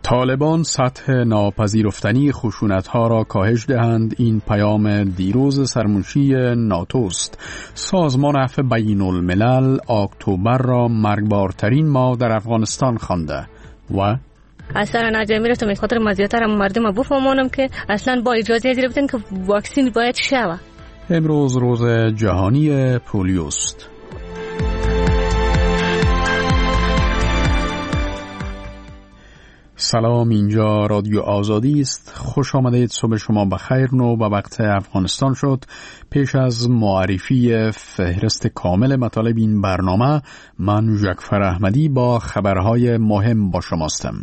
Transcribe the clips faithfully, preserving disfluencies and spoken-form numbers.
طالبان سطح ناپذیرفتنی خشونت‌ها را کاهش دهند. این پیام دیروز سرمنشی ناتوست. سازمان عفو بین الملل اکتبر را مرگبارترین ماه در افغانستان خوانده و اصلا نجای میرفتم به خاطر مزیت را مردم بفهمانم که اصلا با اجازه ازی رفتن که واکسین باید شوه. امروز روز جهانی پولیوست. سلام، اینجا رادیو آزادی است. خوش آمدید. صبح شما بخیر. نو به وقت افغانستان شد. پیش از معرفی فهرست کامل مطالب این برنامه، من جعفر احمدی با خبرهای مهم با شماستم.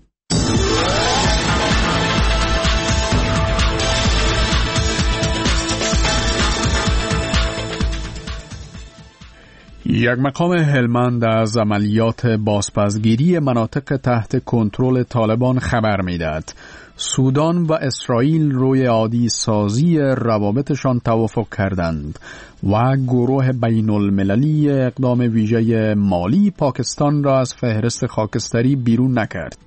یک مقام هلمند از عملیات بازپسگیری مناطق تحت کنترل طالبان خبر می‌دهد. سودان و اسرائیل روی عادی سازی روابطشان توافق کردند و گروه بین المللی اقدام ویژه مالی پاکستان را از فهرست خاکستری بیرون نکرد.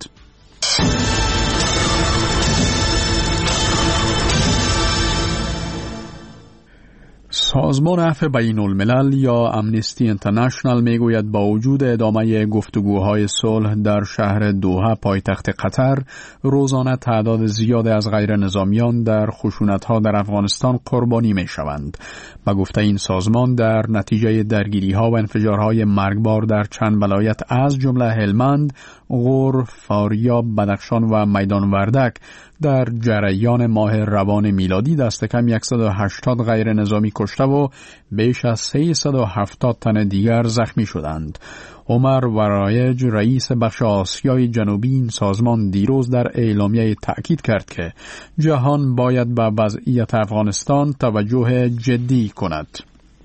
سازمان عفو بین الملل یا امنیستی اینترنشنال میگوید با وجود ادامه گفتگوهای صلح در شهر دوحه پایتخت قطر، روزانه تعداد زیاد از غیر نظامیان در خشونت‌ها در افغانستان قربانی میشوند. با گفته این سازمان، در نتیجه درگیری‌ها و انفجارهای مرگبار در چند ولایت از جمله هلمند، غور، فاریاب، بدخشان و میدان وردک در جریان ماه روان میلادی دست کم صد و هشتاد غیر نظامی کشته و بیش از سیصد و هفتاد تن دیگر زخمی شدند. عمر ورایج، رئیس بخش آسیای جنوبی این سازمان، دیروز در اعلامیه تأکید کرد که جهان باید به وضعیت افغانستان توجه جدی کند.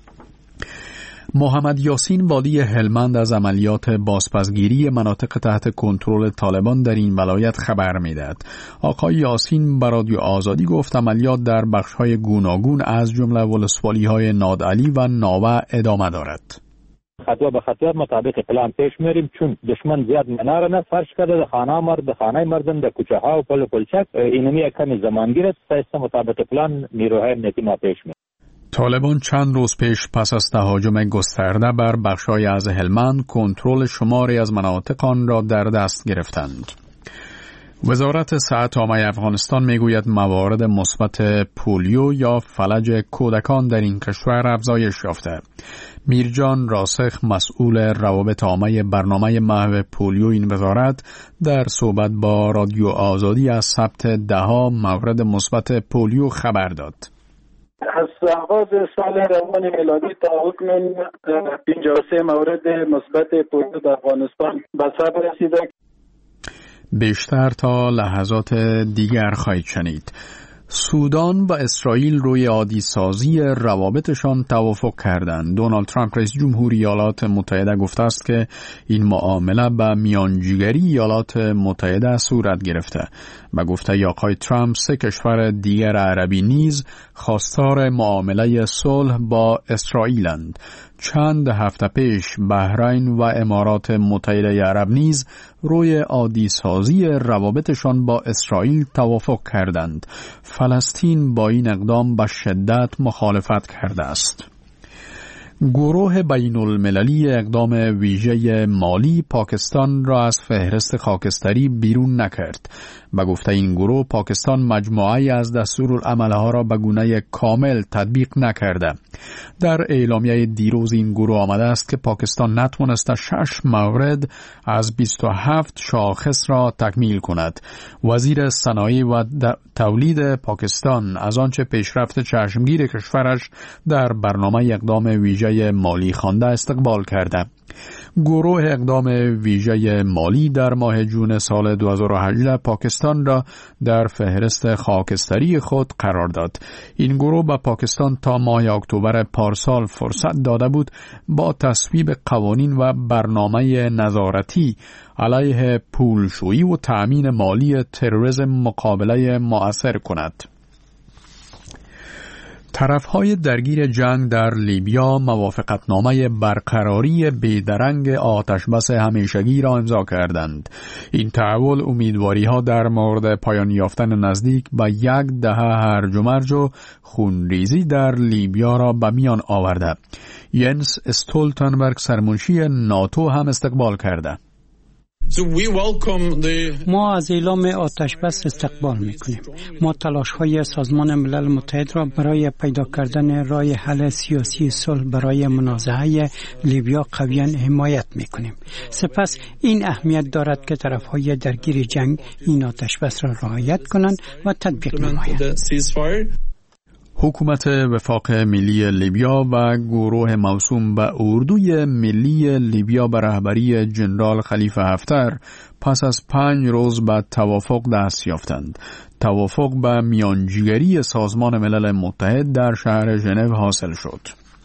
محمد یاسین والی هلمند از عملیات بازپسگیری مناطق تحت کنترل طالبان در این ولایت خبر می‌دهد. آقای یاسین به رادیو آزادی گفت عملیات در بخش‌های گوناگون از جمله ولسوالی‌های نادعلی و ناوه ادامه دارد. خطوه به خطوه مطابق پلان پیش میریم، چون دشمن زیاد مناره نه فرش کرده در خانه مرد در خانه مردم در کوچه ها و پل پلچک اینمی کمی زمان گیرد سایسته مطابق پلان نیروهای امنیتی ما پیش میریم. طالبان چند روز پیش پس از تهاجم گسترده بر بخش‌های از هلمند کنترل شماری از مناطق آن را در دست گرفتند. وزارت صحت عامه افغانستان میگوید موارد مثبت پولیو یا فلج کودکان در این کشور افزایش یافته. میرجان راسخ، مسئول روابط عامه برنامه محو پولیو این وزارت، در صحبت با رادیو آزادی از ثبت دهها مورد مثبت پولیو خبر داد. از آغاز سال روان میلادی تا حکم پنجاه و سه مورد مثبت پولیو در افغانستان به ثبت رسیده. بیشتر تا لحظات دیگر خواهید شنید. سودان و اسرائیل روی عادی سازی روابطشان توافق کردند. دونالد ترامپ رئیس جمهوری ایالات متحده گفته است که این معامله به میانجیگری ایالات متحده صورت گرفته. به گفته آقای ترامپ، سه کشور دیگر عربی نیز خواستار معامله صلح با اسرائیلند. چند هفته پیش بحرین و امارات متحده عرب نیز روی عادی سازی روابطشان با اسرائیل توافق کردند. فلسطین با این اقدام به شدت مخالفت کرده است. گروه بین المللی اقدام ویژه مالی پاکستان را از فهرست خاکستری بیرون نکرد. به گفته این گروه، پاکستان مجموعه‌ای از دستورالعملها را به گونه کامل تطبیق نکرده. در اعلامیه دیروز این گروه آمده است که پاکستان نتوانسته شش مورد از بیست و هفت شاخص را تکمیل کند. وزیر صنایع و تولید پاکستان از آنچه پیشرفت چشمگیر کشورش در برنامه اقدام ویژه مالی خوانده استقبال کرده. گروه اقدام ویژه مالی در ماه جون سال دو هزار و هجده پاکستان را در فهرست خاکستری خود قرار داد. این گروه به پاکستان تا ماه اکتبر پارسال فرصت داده بود با تصویب قوانین و برنامه نظارتی علیه پولشویی و تأمین مالی تروریسم مقابله مؤثر کند. طرف‌های درگیر جنگ در لیبیا موافقتنامه برقراری بیدرنگ آتشبس همیشگی را امضا کردند. این تحول امیدواری‌ها در مورد پایان یافتن نزدیک به یک دهه هرج و مرج و خونریزی در لیبیا را به میان آورده. ینس استولتنبرگ سرمنشی ناتو هم استقبال کرده. ما از اعلام آتشبس استقبال میکنیم. ما تلاش‌های سازمان ملل متحد را برای پیدا کردن راه حل سیاسی صلح برای منازعه لیبیا قویاً حمایت میکنیم. سپس این اهمیت دارد که طرف‌های درگیر جنگ این آتشبس را رعایت کنند و تطبیق نمایند. حکومت وفاق ملی لیبیا و گروه موسوم به اردوی ملی لیبیا به رهبری جنرال خلیفه حفتر پس از پنج روز بعد توافق دست یافتند. توافق به میانجیگری سازمان ملل متحد در شهر ژنو حاصل شد.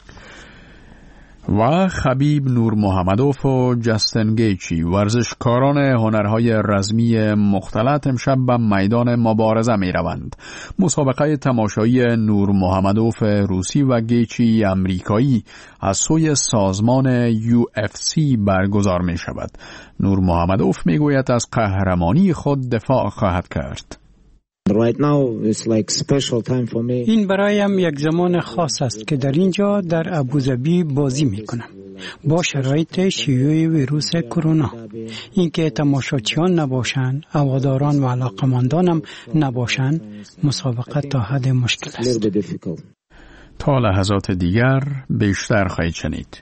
و خبیب نور محمدوف و جستن گیچی ورزشکاران هنرهای رزمی مختلط امشب به میدان مبارزه می روند. مسابقه تماشایی نور محمدوف روسی و گیچی امریکایی از سوی سازمان یو اف سی برگزار می شود. نور محمدوف می گوید از قهرمانی خود دفاع خواهد کرد. Right now it's like special time for me. این برایم یک زمان خاص است که در اینجا در ابوظبی بازی میکنم با شرایط شیوع ویروس کرونا. اینکه تماشاچیان نباشند، هواداران و علاقمندانم نباشند، مسابقه تا حد مشکل است. تا لحظات دیگر بیشتر خواهید شنید.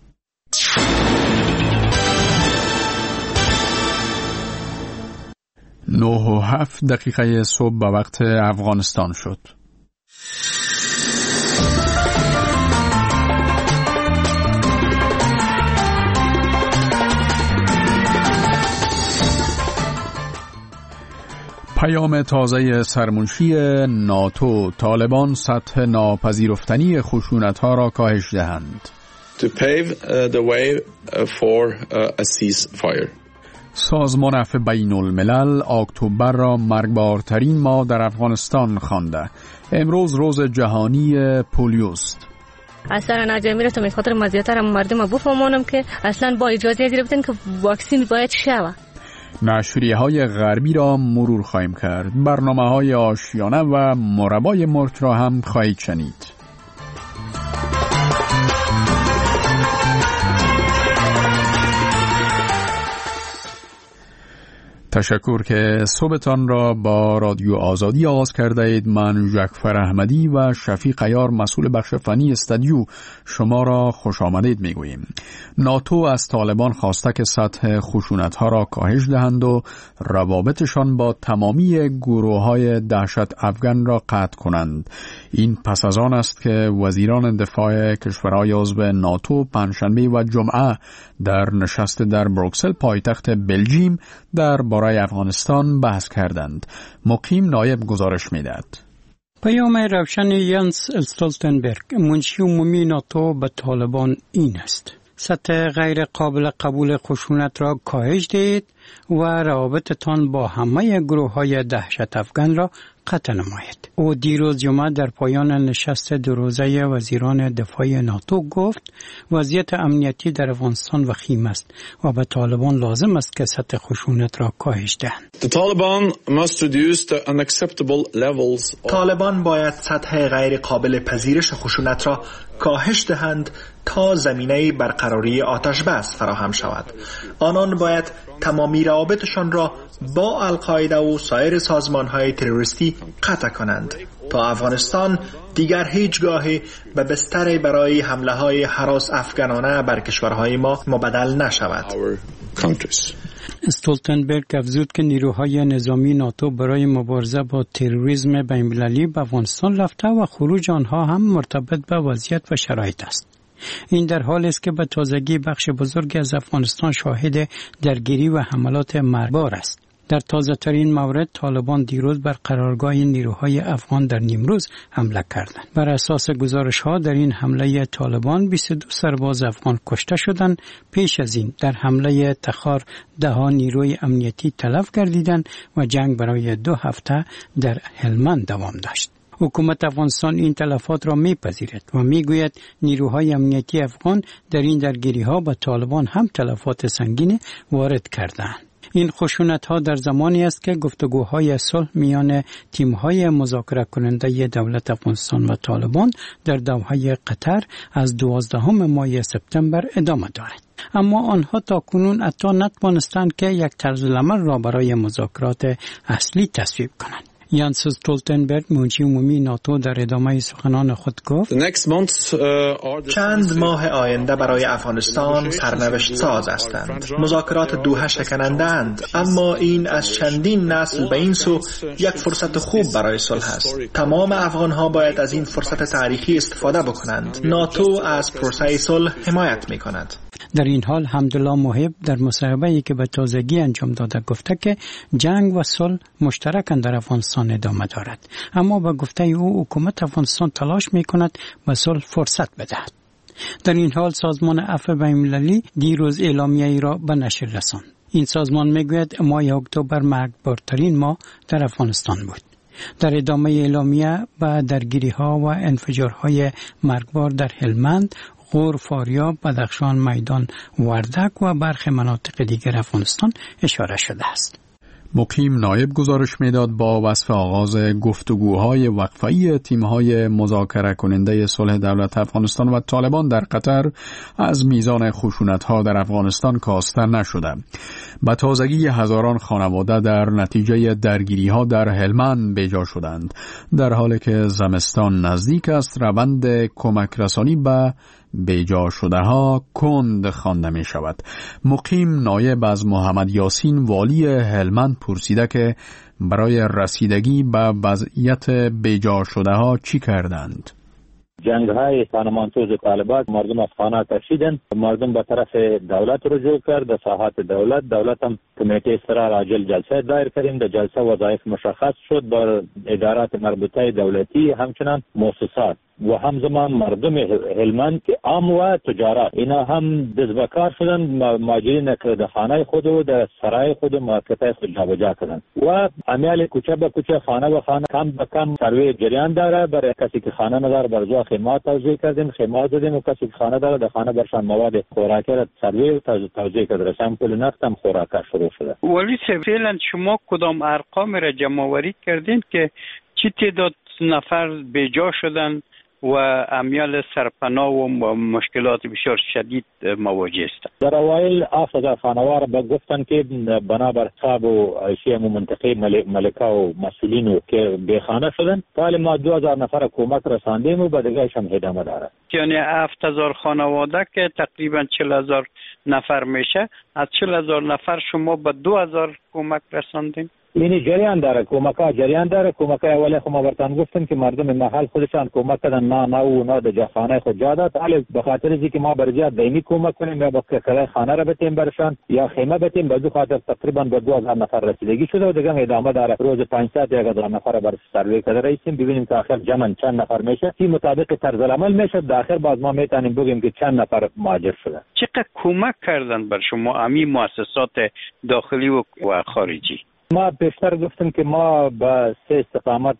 نه و هفت دقیقه صبح به وقت افغانستان شد. پیام تازه سرمنشی ناتو: طالبان سطح ناپذیرفتنی خشونت‌ها را کاهش دهند. To pave uh, the way uh, for uh, a ceasefire. سازمان عفو بین الملل اکتبر را مرگبارترین ماه در افغانستان خوانده. امروز روز جهانی پولیوست. اصلا ناجمیره تو میخاطر مزیتر مردم بفهمونم که اصلا با اجازه ازی بودن که واکسین باید شوه. نشریه های غربی را مرور خواهیم کرد. برنامه های آشیانه و مربای مرغ را هم خواهید شنید. تشکر که صبحتان را با رادیو آزادی آغاز کرده اید. من جعفر احمدی و شفیق عیار مسئول بخش فنی استودیو شما را خوش آمدید میگوییم. ناتو از طالبان خواسته که سطح خشونت‌ها را کاهش دهند و روابطشان با تمامی گروه‌های دهشت افغان را قطع کنند. این پس از آن است که وزیران دفاع کشورهای عضو ناتو پنجشنبه و جمعه در نشست در بروکسل پایتخت بلژیم در برای افغانستان بحث کردند. مقیم نایب گزارش می‌دهد. پیام روشن ینس استولتنبرگ منشی عمومی ناتو به طالبان این است: سطح غیر قابل قبول خشونت را کاهش دهید و روابطتان با همه گروه‌های دهشت افغان را قطع نمایید. او دیروز جمعه در پایان نشست دو روزه وزیران دفاع ناتو گفت وضعیت امنیتی در افغانستان وخیم است و به طالبان لازم است که سطح خشونت را کاهش دهند. طالبان باید سطح غیر قابل پذیرش خشونت را کاهش دهند تا زمینه برقراری آتش بس فراهم شود. آنان باید تمامی روابطشان را با القاعده و سایر سازمان‌های تروریستی قطع کنند تا افغانستان دیگر هیچگاهی به بستر برای حمله‌های هراس افغانانه بر کشورهای ما مبدل نشود. استولتنبرگ افزود که نیروهای نظامی ناتو برای مبارزه با تروریسم بین‌المللی به افغانستان رفته و خروج آنها هم مرتبط به وضعیت و شرایط است. این در حالی است که به تازگی بخش بزرگی از افغانستان شاهد درگیری و حملات مرگبار است. در تازه ترین مورد طالبان دیروز بر قرارگاه نیروهای افغان در نیمروز حمله کردند. بر اساس گزارش ها در این حمله طالبان بیست و دو سرباز افغان کشته شدند. پیش از این در حمله تخار ده ها نیروی امنیتی تلف گردیدند و جنگ برای دو هفته در هلمند دوام داشت. حکومت افغانستان این تلفات را میپذیرد و میگوید نیروهای امنیتی افغان در این درگیری‌ها با طالبان هم تلفات سنگین وارد کردند. این خشونت‌ها در زمانی است که گفتگوهای صلح میان تیم‌های مذاکره کننده دولت افغانستان و طالبان در دوحه قطر از دوازدهم ماه سپتامبر ادامه دارد. اما آنها تا کنون حتی نتوانستند که یک طرزالعمل را برای مذاکرات اصلی تصویب کنند. یانس استولتنبرگ منشی عمومی ناتو در ادامه سخنان خود گفت چند ماه آینده برای افغانستان سرنوشت ساز هستند. مذاکرات دوحه شکننده‌اند، اما این از چندین نسل به این سو یک فرصت خوب برای صلح است. تمام افغان‌ها باید از این فرصت تاریخی استفاده بکنند. ناتو از پروسه صلح حمایت می‌کند. در این حال حمدالله محب در مصاحبه‌ای که به تازگی انجام داده گفته که جنگ و صلح مشترکاً در افغانستان ادامه دارد، اما به گفته او حکومت افغانستان تلاش می‌کند به صلح فرصت بدهد. در این حال سازمان عفو بین‌المللی دیروز اعلامیه‌ای را به نشر رساند. این سازمان می‌گوید ماه اکتبر مرگبارترین ماه در افغانستان بود. در ادامه اعلامیه به درگیری‌ها و انفجارهای مرگبار در هلمند، غور، فاریاب، بدخشان، میدان، وردک و برخی مناطق دیگر افغانستان اشاره شده است. مقیم نایب گزارش میداد با وصف آغاز گفتگوهای وقفه‌ای تیم‌های مذاکره کننده صلح دولت افغانستان و طالبان در قطر از میزان خشونت‌ها در افغانستان کاسته نشده. به تازگی هزاران خانواده در نتیجه درگیری‌ها در هلمند بیجا شدند، در حالی که زمستان نزدیک است. روند کمک رسانی به بیجا شده ها کند خوانده می شود. مقیم نایب از محمد یاسین والی هلمند پرسیده که برای رسیدگی به وضعیت بیجا شده ها چی کردند؟ جنگ های خانمانسوز طالبات مردم از خانه کشیدن، مردم به طرف دولت رجوع کرد، به ساحات دولت دولت هم کمیته اصرار عاجل جلسه دایر کردیم. در جلسه وظایف مشخص شد بر ادارات مربوطه دولتی، همچنان مؤسسات و همزمان مردم هلمند که عام و تجارت اینا هم دزبکار شدن، ماجرین که خانه خود و در سرای خود مارکتای خود جابجا کردن و امیال کوچه به کوچه، خانه به خانه، کم به کم سروی جریان داره. برای کسی که خانه نداره برزو خیمات توزیع کردیم، خیمات زدیم و کسی که خانه داره در خانه برشان مواد خوراکی را سروی توزیع کرده. سامپل نفت هم خوراک شروع شده. ولی فعلا شما کدام ارقام را جمع آوری کردین که چی تعداد نفر بیجا شدن و امیال سرپناه و مشکلات بسیار شدید مواجه است؟ در اوایل افضل خانوار به گفتن که بنابر حساب و عیشی منطقه ملکه و مسئولین که بیخانه شدن، حال ما دو هزار نفر کمک رساندیم و به دیگه‌اش هم ادامه داره. یعنی هفت هزار خانواده که تقریبا چهل هزار نفر میشه، از چهل هزار نفر شما به دو هزار کمک رساندین؟ اینی جریان داره، کمک ها جریان داره. کمک های اولی خود ما برتان گفتن که مردم محل خودشان کمک کردن، نه نه و نه در جاخانه خود جا داد. حالی به خاطر ازی که ما برزیاد دینی کمک کنیم یا با کرای خانه را بتیم برشان یا خیمه بتیم، به دو خاطر تقریبا به دو هزار نفر رسیدگی شده و دیگه ادامه داره. روز پانصد یک هزار نفر بر سروی کرده رئیسیم، ببینیم که آخر جمع چند نفر میشه، کی مطابق طرز العمل میشه. در آخر باز ما میتونیم بگیم که چند نفر مهاجر شده. چقدر کمک کردن بر شما امی مؤسسات داخلی و خارجی؟ ما بیشتر گفتیم که ما با سه استقامت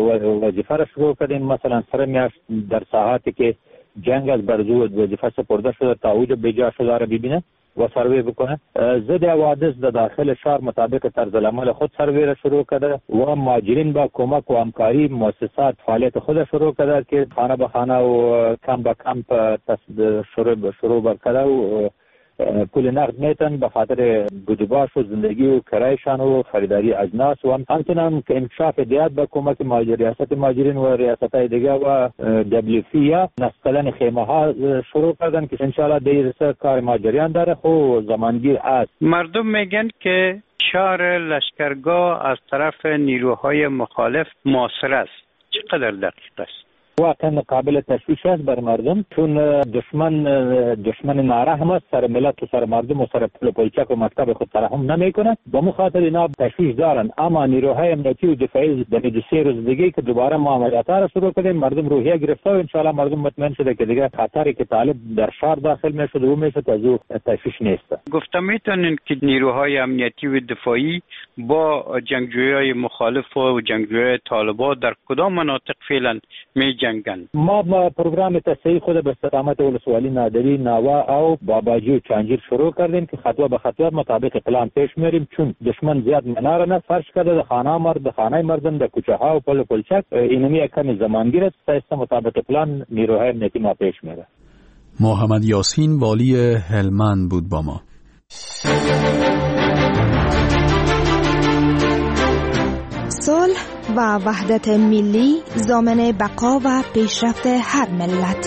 وظیفه را شروع کردیم. مثلا سر میاشت در ساحاتی که جنگ از برزو وظیفه سپرده شده تا اوج بیجا شده را ببینه و سروی بکنه. ضد حوادث در داخل شهر مطابق طرز العمل خود سروی را شروع کرده و مهاجرین با کمک و همکاری مؤسسات فعالیت خود شروع کرده که خانه به خانه و کم به کم شروع شروع برکرده و پول نقد میتن به خاطر بدوباش و زندگی و کرایشان و خریداری اجناس و همچنان که انکشاف دیات به کمک مهاجر ریاست مهاجرین و ریاست های دیگه و دبلیو فی یا نسکلن خیمه ها شروع کردن که انشاءالله دیرسه کار مهاجریان داره خو زمانگیر است. مردم میگن که شهر لشکرگاه از طرف نیروهای مخالف محاصره است. چقدر دقیق است؟ واقعا قابل تشویش است بر مردم، چون دشمن دشمن نارحم است، سر ملت و سر مردم و سر پل و پلچک و مکتب خود ترحم نمیکنه. با مخاطر اینا تشویش دارن، اما نیروهای امنیتی و دفاعی در دو سه روز دیگه که دوباره ما عملیات را شروع کردیم، مردم روحیه گرفته و ان شاء الله مردم مطمئن شده که دیگه خطری که طالب در شهر داخل میشه و میشه تازو تشویش نیست. گفته میتونین که نیروهای امنیتی و دفاعی با جنگجویای مخالف و جنگجویای طالبان در کدام مناطق فعلا می جنگن؟ ما با پروگرام تصحیح خود به استقامت ولسوالی نادری، ناوا او باباجی و چانجیر شروع کردیم که خطوه به خطوه مطابق پلان پیش میریم، چون دشمن زیاد مناره نه فرش کرده در خانه مرد، در خانه مردم، در کوچه ها و پل و پلچک. اینمی کمی زمان گیرد تا مطابق پلان نیروهای امنیتی ما پیش میره. محمد یاسین والی هلمند بود با ما. صلح و وحدت ملی ضامن بقا و پیشرفت هر ملت.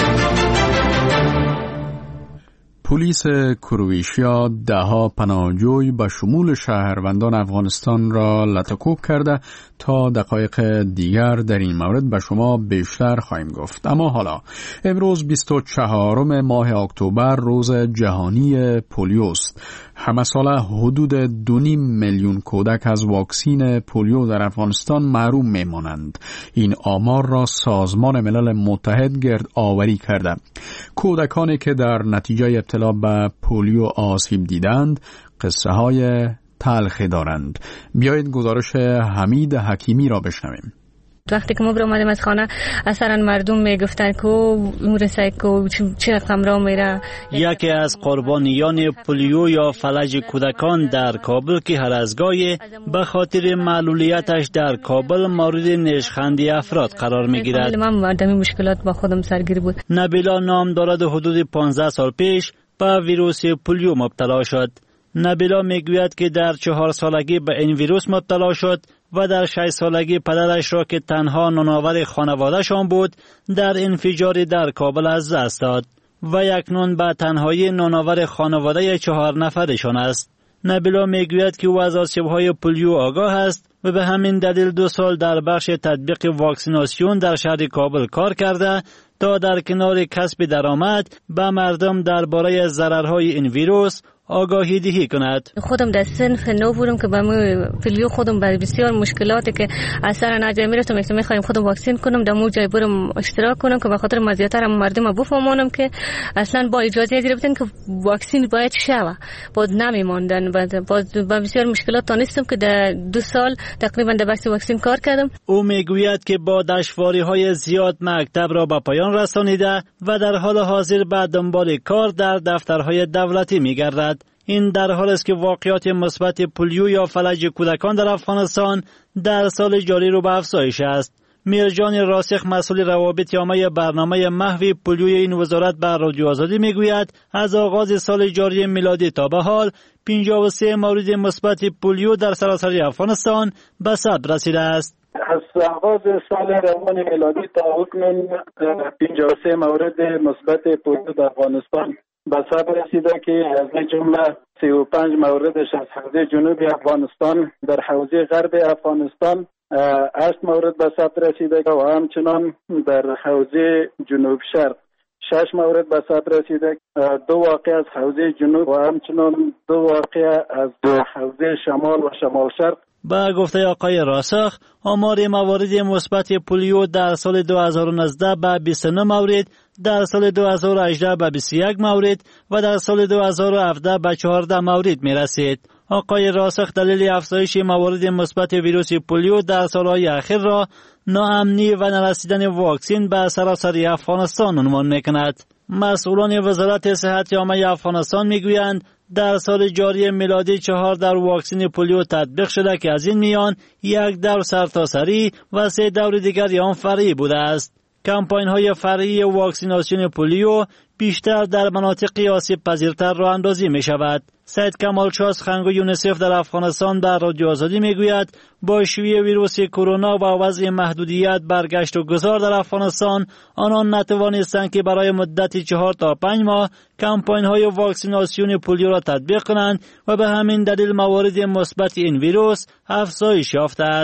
پلیس کرواتیا دهها پناهجوی به شمول شهروندان افغانستان را لطکوب کرده. تا دقایق دیگر در این مورد به شما بیشتر خواهیم گفت. اما حالا امروز بیست و چهارم ماه اکتبر روز جهانی پولیوست. همه ساله حدود دو نیم میلیون کودک از واکسین پولیو در افغانستان محروم میمانند. این آمار را سازمان ملل متحد گرد آوری کرده. کودکانی که در نتیجه ابتلا به پولیو آسیب دیدند قصه های تلخی دارند. بیایید گزارش حمید حکیمی را بشنویم. وقتی که ما بر اومدیم از خانه اثرا مردم میگفتن که اون رسای که چه رقم را میره. یکی از قربانیان پولیو یا فلج کودکان در کابل که هر از گاهی به خاطر معلولیتش در کابل مورد نشخندی افراد قرار میگیرد. من مردمی مشکلات با خودم سرگیر بود. نبیلا نام دارد حدود پانزده سال پیش به ویروس پولیو مبتلا شد. نبیلا میگوید که در چهار سالگی به این ویروس مبتلا شد و در شش سالگی پدرش را که تنها نانآور خانواده‌شان بود در انفجاری در کابل از دست داد و اکنون به تنهایی نانآور خانواده چهار نفرشان است. نبیلا میگوید که او از آسیب‌های پولیو آگاه است و به همین دلیل دو سال در بخش تطبیق واکسیناسیون در شهر کابل کار کرده تا در کنار کسب درآمد به مردم درباره ضررهای این ویروس آگاهی دهی کند. خودم در صنف نو بودم که با پولیو خودم برای بسیار مشکلاتی که اثر ناجای میرفتم که میخوایم خودم واکسین کنم در مو جای برم اشتراک کنم که به خاطر مزیتر مردم بفهمونم که اصلا با اجازه گرفتن که واکسین باید شوه باز نمیماندن. باز با بسیار مشکلات تونستم که در دو سال تقریبا در بخش واکسین کار کردم. او میگوید که با دشواری های زیاد مکتب را به پایان رسانیده و در حال حاضر به دنبال کار در دفترهای دولتی میگردد. این در حال است که واقعات مثبت پولیو یا فلج کودکان در افغانستان در سال جاری رو به افزایش است. میرجان راسخ مسئول روابط عامه برنامه محو پولیوی این وزارت به رادیو آزادی میگوید از آغاز سال جاری میلادی تا به حال پنجاه و سه مورد مثبت پولیو در سراسر افغانستان به ثبت رسیده است. از آغاز سال روان میلادی تا اکنون پنجاه و سه مورد مثبت پولیو در افغانستان به ثبت رسیده که از این جمله سی و پنج موردش از حوزه جنوبی افغانستان، در حوزه غرب افغانستان هشت مورد به ثبت رسیده و همچنان در حوزه جنوب شرق شش مورد به ثبت رسیده. دو واقع از حوزه جنوب و همچنان دو واقع از حوزه شمال و شمال شرق. با گفته آقای راسخ آمار موارد مثبت پولیو در سال دو هزار و نوزده به بیست و نه مورد، در سال دو هزار و هجده به بیست و یک مورد و در سال دو هزار و هفده به چهارده مورد می رسید. آقای راسخ دلیل افزایش موارد مثبت ویروس پولیو در سالهای اخیر را ناامنی و نرسیدن واکسین به سراسر افغانستان عنوان می کند. مسئولان وزارت صحت عامه افغانستان می گویند در سال جاری میلادی چهار دور واکسین پولیو تطبیق شده که از این میان یک دور سرتاسری و سه دور دیگر آن فرعی بوده است. کمپاین های فرعی واکسیناسیون پولیو بیشتر در مناطق آسیب پذیرتر راه اندازی می شود. سید کمال شاه سخنگوی یونیسف در افغانستان در رادیو آزادی می گوید با شیوع ویروس کرونا و وضع محدودیت برگشت و گذار در افغانستان آنان نتوانستند که برای مدت چهار تا پنج ماه کمپاین های واکسیناسیون پولیو را تطبیق کنند و به همین دلیل موارد مثبت این ویروس افزایش یافته است.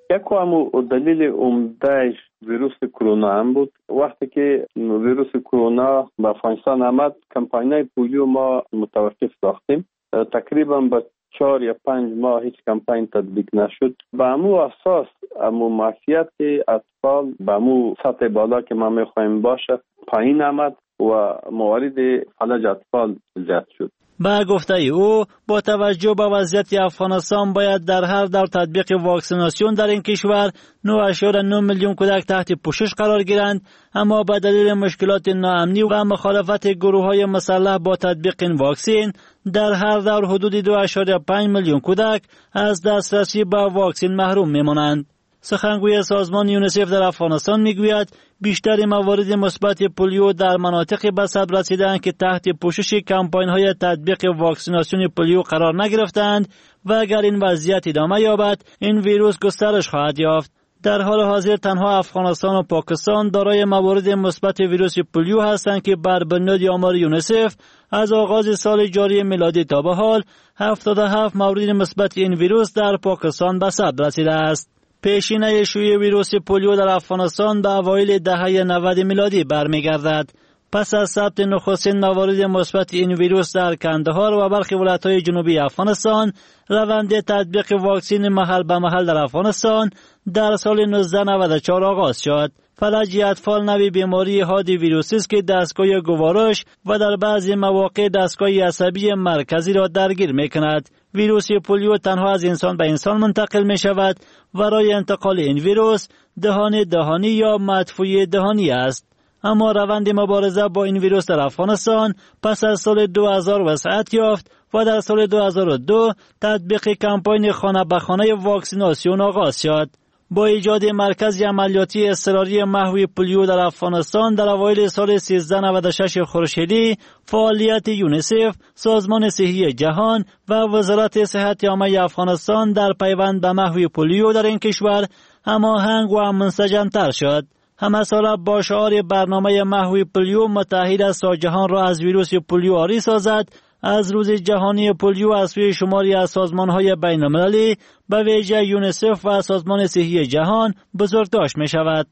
یک همو دلیل عمدهش ویروس کرونا هم بود. وقتی که ویروس کرونا به افغانستان آمد، کمپاینای پولیو ما متوقف ساختیم. تقریبا به چهار یا پنج ماه هیچ کمپاین تطبیق نشد. به امو اساس امو معافیت اطفال به امو سطح بالا که ما میخوایم باشه پایین آمد و موارد فلج اطفال زیاد شد. با گفته او با توجه به وضعیت افغانستان باید در هر دور تطبیق واکسیناسیون در این کشور نه اشاره نه میلیون کودک تحت پوشش قرار گیرند، اما به دلیل مشکلات ناامنی و مخالفت گروه‌های مسلح با تطبیق این واکسن در هر دور حدود دو اشاره پنج میلیون کودک از دسترسی به واکسن محروم میمانند. سخنگوی سازمان یونیسف در افغانستان میگوید بیشتر موارد مثبت پولیو در مناطق به سد رسیدند که تحت پوشش کمپاین‌های تطبیق واکسیناسیون پولیو قرار نگرفتند و اگر این وضعیت ادامه یابد این ویروس گسترش خواهد یافت. در حال حاضر تنها افغانستان و پاکستان دارای موارد مثبت ویروس پولیو هستند که بر بنیاد آمار یونیسف از آغاز سال جاری میلادی تا به حال هفتاد و هفت مورد مثبت این ویروس در پاکستان به ثبت رسیده است. پیشینه شیوع ویروس پولیو در افغانستان به اوایل دهه نود میلادی برمیگردد. پس از ثبت نخستین موارد مثبت این ویروس در کندهار و برخی ولایت‌های جنوبی افغانستان، روند تطبیق واکسن محل به محل در افغانستان در سال نوزده نود و چهار آغاز شد. فلج اطفال نوعی بیماری حادی ویروسی است که دستگاه گوارش و در بعضی مواقع دستگاه عصبی مرکزی را درگیر می‌کند. ویروس پولیو تنها از انسان به انسان منتقل می شود و راه انتقال این ویروس دهان دهانی یا مدفوع دهانی است. اما روند مبارزه با این ویروس در افغانستان پس از سال دو هزار وسعت یافت و در سال دو هزار و دو تطبیق کمپاین خانه به خانه واکسیناسیون آغاز شد. با ایجاد مرکز عملیاتی اضطراری محو پولیو در افغانستان در اوایل سال سیزده نود و شش خورشیدی، فعالیت یونیسف، سازمان صحی جهان و وزارت صحت عامه افغانستان در پیوند به محو پولیو در این کشور هماهنگ و منسجم‌تر شد. همه ساله با شعار برنامه محو پولیو متحد است تا جهان را از ویروس پولیو عاری سازد، از روز جهانی پولیو از سوی شماری از سازمان‌های بین‌المللی به ویژه یونیسف و سازمان صحی جهان بزرگداشت می‌شود.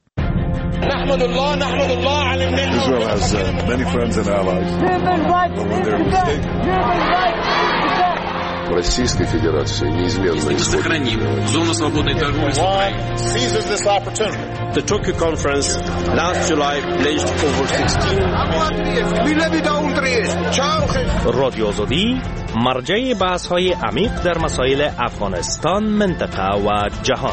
نحمد الله نحمد الله علی النعمة. Israel has uh, many friends and allies. В Российской Федерации неизменно сохраним зону свободной торговли с Украиной. Seizes this opportunity. The Tokyo conference last July pledged over sixteen رادیو آزادی مرجع بحث‌های عمیق در مسائل افغانستان، منطقه و جهان.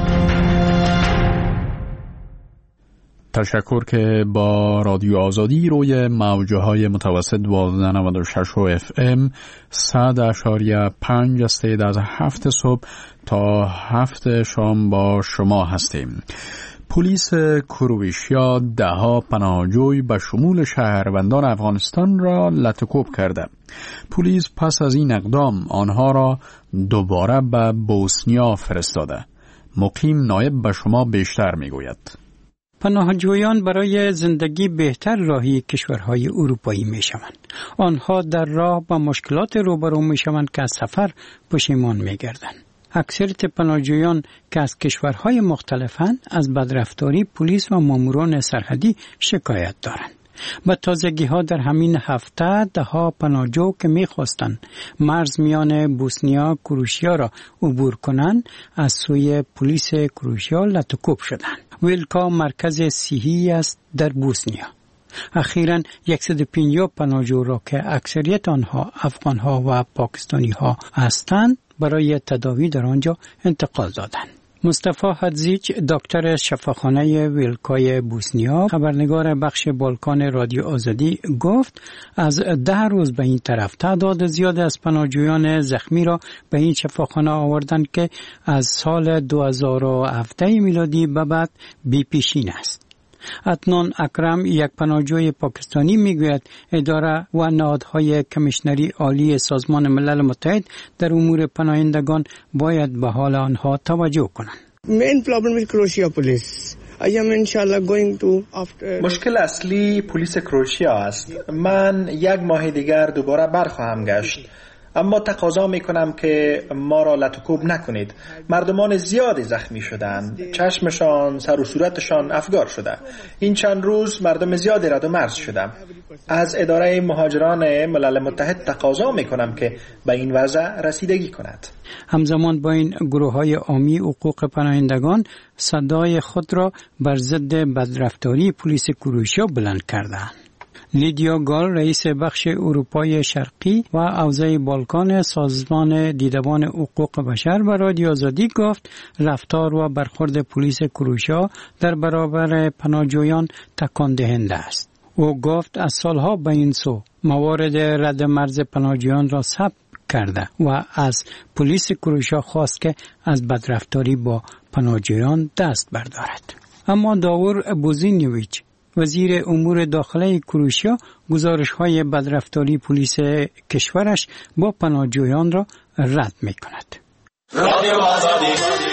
تشکر که با رادیو آزادی روی موجه های متوسط دوازده نود و شش اف ام صد اشاریه پنج استید از هفت صبح تا هفت شام با شما هستیم. پلیس کرواتیا دهها پناهجوی به شمول شهروندان افغانستان را لطکوب کرده. پلیس پس از این اقدام آنها را دوباره به بوسنیا فرستاده. مقیم نایب به شما بیشتر میگوید. پناهجویان برای زندگی بهتر راهی کشورهای اروپایی می شوند. آنها در راه با مشکلات روبرو می شوند که از سفر پشیمان می گردند. اکثریت پناهجویان که از کشورهای مختلفند از بدرفتاری پلیس و ماموران سرحدی شکایت دارند. به تازگی ها در همین هفته ده ها پناهجو که می خواستند مرز میان بوسنیا کرواتیا را عبور کنند از سوی پلیس کرواتیا لطکوب شدند. ویلکا مرکز صحی است در بوسنیا. اخیراً صد و پنجاه پناهجو را که اکثریت آنها افغان ها و پاکستانی ها هستند برای تداوی در آنجا انتقال دادند. مصطفی حدزیچ دکتر شفاخانه ویلکای بوسنیا خبرنگار بخش بالکان رادیو آزادی گفت از ده روز به این طرف تعداد زیاد از پناهجویان زخمی را به این شفاخانه آوردند که از سال دو هزار و هفده میلادی به بعد بی پیشین است. اتنان اکرم یک پناهجوی پاکستانی میگوید اداره و نهادهای کمیشنری عالی سازمان ملل متحد در امور پناهندگان باید به حال آنها توجه کنند. Main problem is Croatia police. I am inshallah going to after مشکل اصلی پلیس کرواتیا است. من یک ماه دیگر دوباره برخواهم گشت. اما تقاضا میکنم که ما را لطوکوب نکنید. مردمان زیادی زخمی شدند، چشمشان، سر و صورتشان افگار شده. این چند روز مردم زیادی رد و مرز شدم. از اداره مهاجران ملل متحد تقاضا میکنم که به این وضع رسیدگی کند. همزمان با این گروه های عامی حقوق پناهندگان صدای خود را بر ضد بدرفتاری پلیس کروشیا بلند کردند. لیدیا گال رئیس بخش اروپای شرقی و حوزه بالکان سازمان دیدبان حقوق بشر و رادیو آزادی گفت رفتار و برخورد پلیس کروشیا در برابر پناهجویان تکان دهنده است. او گفت از سالها به این سو موارد رد مرز پناهجویان را ثبت کرده و از پلیس کروشیا خواست که از بدرفتاری با پناهجویان دست بردارد. اما داور بوزینیویچ وزیر امور داخلی کروشیا گزارش‌های بدرفتاری پلیس کشورش با پناهجویان را رد می‌کند. رادیو آزادی.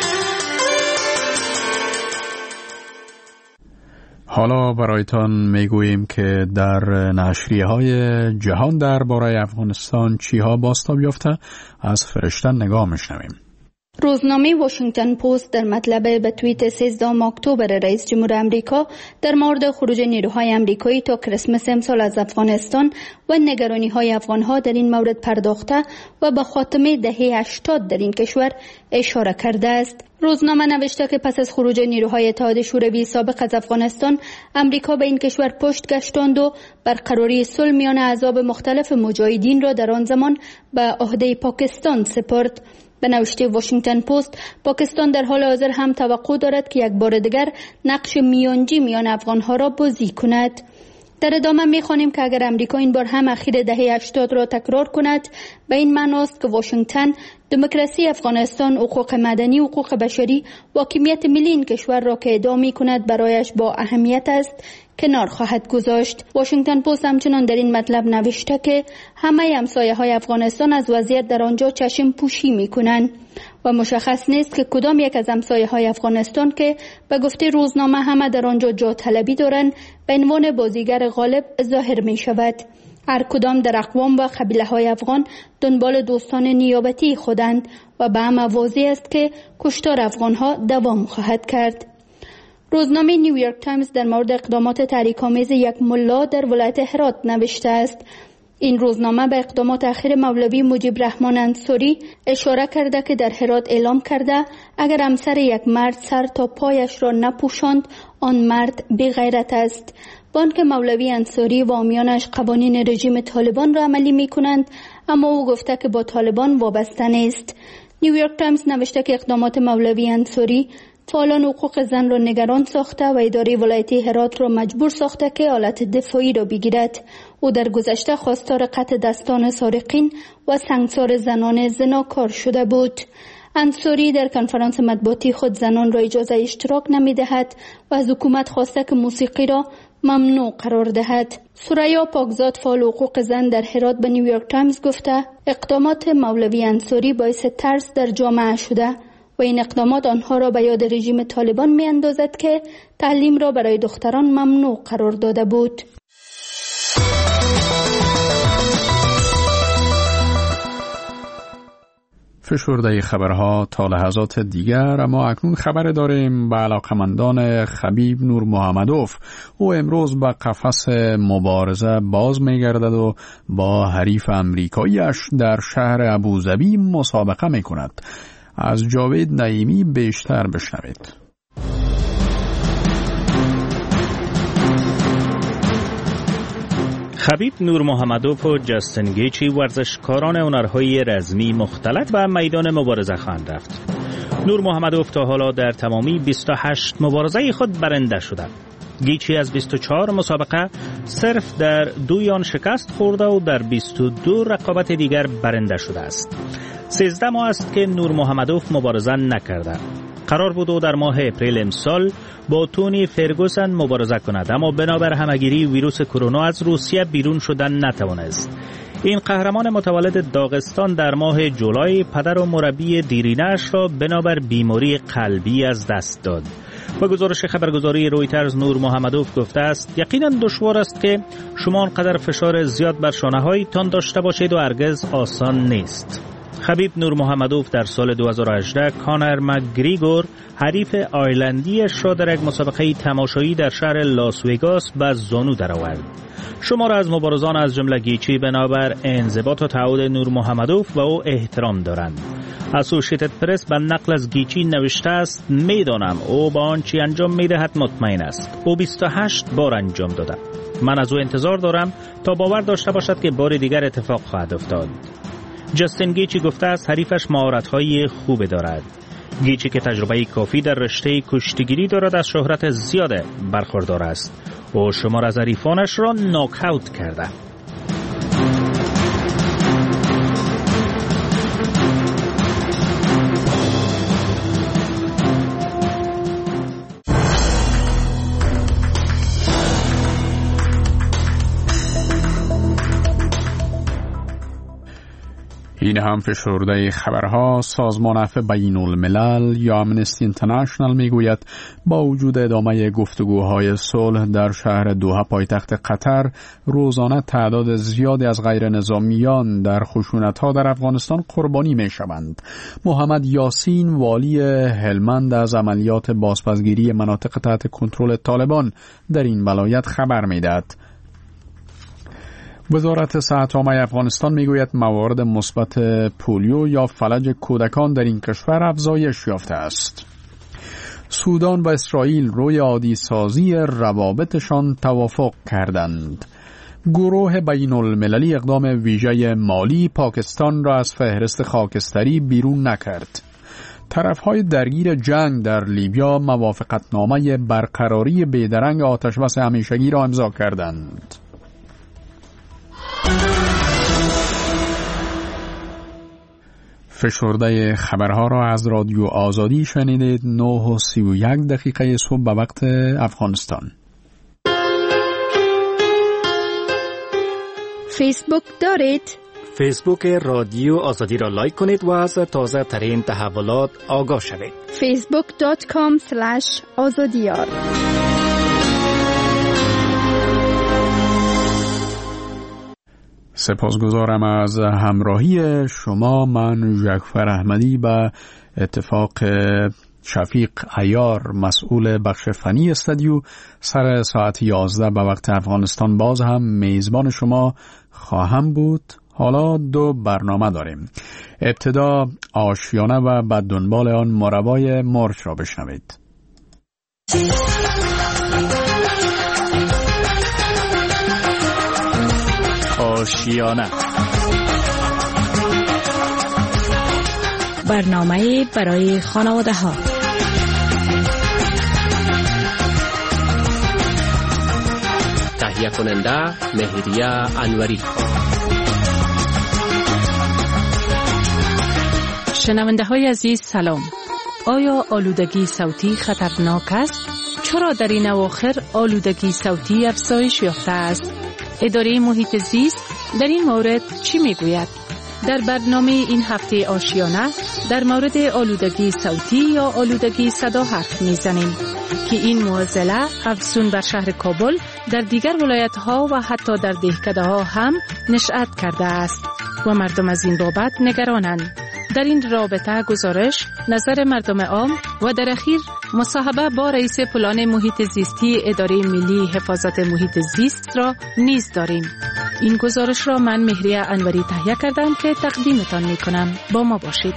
حالا برایتان میگوییم که در نشریه‌های جهان درباره افغانستان چیها بازتاب یافته، از فرشتن نگاه می‌شنویم. روزنامه واشنگتن پست در مطلب به توییت سیزدهم اکتبر رئیس جمهور امریکا در مورد خروج نیروهای امریکایی تا کریسمس امسال از افغانستان و نگرانی‌های افغان‌ها در این مورد پرداخته و به خاتمه دهه هشتاد در این کشور اشاره کرده است. روزنامه نوشته که پس از خروج نیروهای اتحاد شوروی سابق از افغانستان، امریکا به این کشور پشت گشتاند و برقراری صلح میان احزاب مختلف مجاهدین را در آن زمان به عهده پاکستان سپرد. به نوشته واشنگتن پست، پاکستان در حال حاضر هم توقع دارد که یک بار دیگر نقش میانجی میان افغانها را بازی کند. در ادامه می‌خوانیم که اگر امریکا این بار هم اخیر دهه هشتاد را تکرار کند، به این معناست که واشنگتن دموکراسی افغانستان، حقوق مدنی، حقوق بشری و حاکمیت ملی این کشور را که ادعا می‌کند برایش با اهمیت است کنار خواهد گذاشت. واشنگتن پست همچنان در این مطلب نوشته که همه همسایه‌های افغانستان از وضعیت در آنجا چشم پوشی می‌کنند و مشخص نیست که کدام یک از همسایه‌های افغانستان که به گفته روزنامه همه در آنجا جا طلبی دارند به عنوان بازیگر غالب ظاهر می‌شود. هر کدام در اقوام و قبیله‌های افغان دنبال دوستان نیابتی خودند و به همه واضح است که کشتار افغان‌ها دوام خواهد کرد. روزنامه نیویورک تایمز در مورد اقدامات تحریک‌آمیز یک ملا در ولایت هرات نوشته است. این روزنامه به اقدامات اخیر مولوی مجیب رحمان انصاری اشاره کرده که در هرات اعلام کرده اگر همسر یک مرد سر تا پایش را نپوشاند، آن مرد بی غیرت است. بانک مولوی انصاری و حامیانش قوانین رژیم طالبان را عملی می کنند، اما او گفته که با طالبان وابسته نیست. نیویورک تایمز نوشته که اقدامات مولوی انصاری فعالان حقوق زن را نگران ساخته و اداره ولایتی هرات را مجبور ساخته که حالت دفاعی را بگیرد. او در گذشته خواستار قطع دستان سارقین و سنگسار زنان زناکار شده بود. انصاری در کنفرانس مطبوعاتی خود زنان را اجازه اشتراک نمی دهد و از حکومت خواسته که موسیقی را ممنوع قرار دهد. سریا پاکزاد فعال حقوق زن در هرات به نیویورک تایمز گفته اقدامات مولوی انصاری باعث ترس در جامعه شده و این اقدامات آنها را به یاد رژیم طالبان می اندازد که تعلیم را برای دختران ممنوع قرار داده بود. فشرده خبرها تا لحظات دیگر، اما اکنون خبر داریم به علاقمندان خبیب نور محمدوف. او امروز به قفس مبارزه باز میگردد و با حریف امریکاییش در شهر ابوظبی مسابقه میکند. از جاوید نعیمی بیشتر بشنوید. خبیب نور محمدوف و جاستین گیچی ورزشکاران هنرهای رزمی مختلط به میدان مبارزه خواهند رفت. نور محمدوف تا حالا در تمامی بیست و هشت مبارزه خود برنده شده. گیچی از بیست و چهار مسابقه صرف در دوی آن شکست خورده و در بیست و دو رقابت دیگر برنده شده است. سیزده ماه است که نور محمدوف مبارزه نکرده. قرار بود او در ماه اپریل امسال با تونی فرگوسن مبارزه کند، اما بنابر همگیری ویروس کرونا از روسیه بیرون شدن نتوانست. این قهرمان متولد داغستان در ماه جولای پدر و مربی دیرینه‌اش را بنابر بیماری قلبی از دست داد. و گزارش خبرگزاری رویترز نور محمدوف گفته است یقینا دشوار است که شما آنقدر فشار زیاد بر شانه‌هایتان داشته باشید و هرگز آسان نیست. خبیب نور محمدوف در سال دو هزار و هجده کانر مکگریگور حریف آیرلندیش را در یک مسابقه تماشایی در شهر لاس وگاس به زانو درآورد. شمار از مبارزان از جمله گیچی بنابر انضباط و تعهد نور محمدوف و او احترام دارند. اسوشیتد پرس به نقل از گیچی نوشته است میدانم او با آنچه انجام میدهد مطمئن است. او بیست و هشت بار انجام داده. من از او انتظار دارم تا باور داشته باشد که بار دیگر اتفاق خواهد افتاد. جاستین گیچی گفته است حریفش مهارت‌های خوب دارد. گیچی که تجربه کافی در رشته کشتیگیری دارد از شهرت زیاد برخوردار است. او شمار از حریفانش را ناک اوت کرده. این هم فشرده خبرها. سازمان عفو بین الملل یا امنستی اینترنشنال میگوید با وجود ادامه گفتگوهای صلح در شهر دوحه پایتخت قطر روزانه تعداد زیادی از غیر نظامیان در خشونت‌ها در افغانستان قربانی میشوند. محمد یاسین والی هلمند از عملیات بازپسگیری مناطق تحت کنترل طالبان در این ولایت خبر میدهد. وزارت صحت عامه افغانستان میگوید موارد مثبت پولیو یا فلج کودکان در این کشور افزایش یافته است. سودان و اسرائیل روی عادی سازی روابطشان توافق کردند. گروه بین المللی اقدام ویژه مالی پاکستان را از فهرست خاکستری بیرون نکرد. طرفهای درگیر جنگ در لیبیا موافقتنامه برقراری بیدرنگ آتشبس همیشگی را امضا کردند. فشرده خبرها را از رادیو آزادی شنیدید. نه و سی و یک دقیقه صبح به وقت افغانستان. فیسبوک دارید؟ فیسبوک رادیو آزادی را لایک کنید و از تازه ترین تحولات آگاه شوید. فیسبوک دات کام اسلش آزادیار. سپاسگزارم از همراهی شما. من جعفر احمدی به اتفاق شفیق عیار مسئول بخش فنی استودیو سر ساعت یازده به وقت افغانستان باز هم میزبان شما خواهم بود. حالا دو برنامه داریم. ابتدا آشیانه و بعد دنبال آن مروای مرچ را بشنوید. آشیانه، برنامه برای خانواده ها. تهیه کننده مهریه انوری. شنونده های عزیز سلام. آیا آلودگی صوتی خطرناک است؟ چرا در این اواخر آلودگی صوتی افزایش یافته است؟ اداره محیط زیست در این مورد چی میگوید؟ در برنامه این هفته آشیانه در مورد آلودگی صوتی یا آلودگی صدا حرف میزنیم که این معضله افزون بر شهر کابل در دیگر ولایت ها و حتی در دهکده ها هم نشأت کرده است و مردم از این بابت نگرانند. در این رابطه گزارش، نظر مردم عام و در اخیر مصاحبه با رئیس پلان محیط زیستی اداره ملی حفاظت محیط زیست را نیز داریم. این گزارش را من مهریه انوری تهیه کردم که تقدیمتان می کنم. با ما باشید.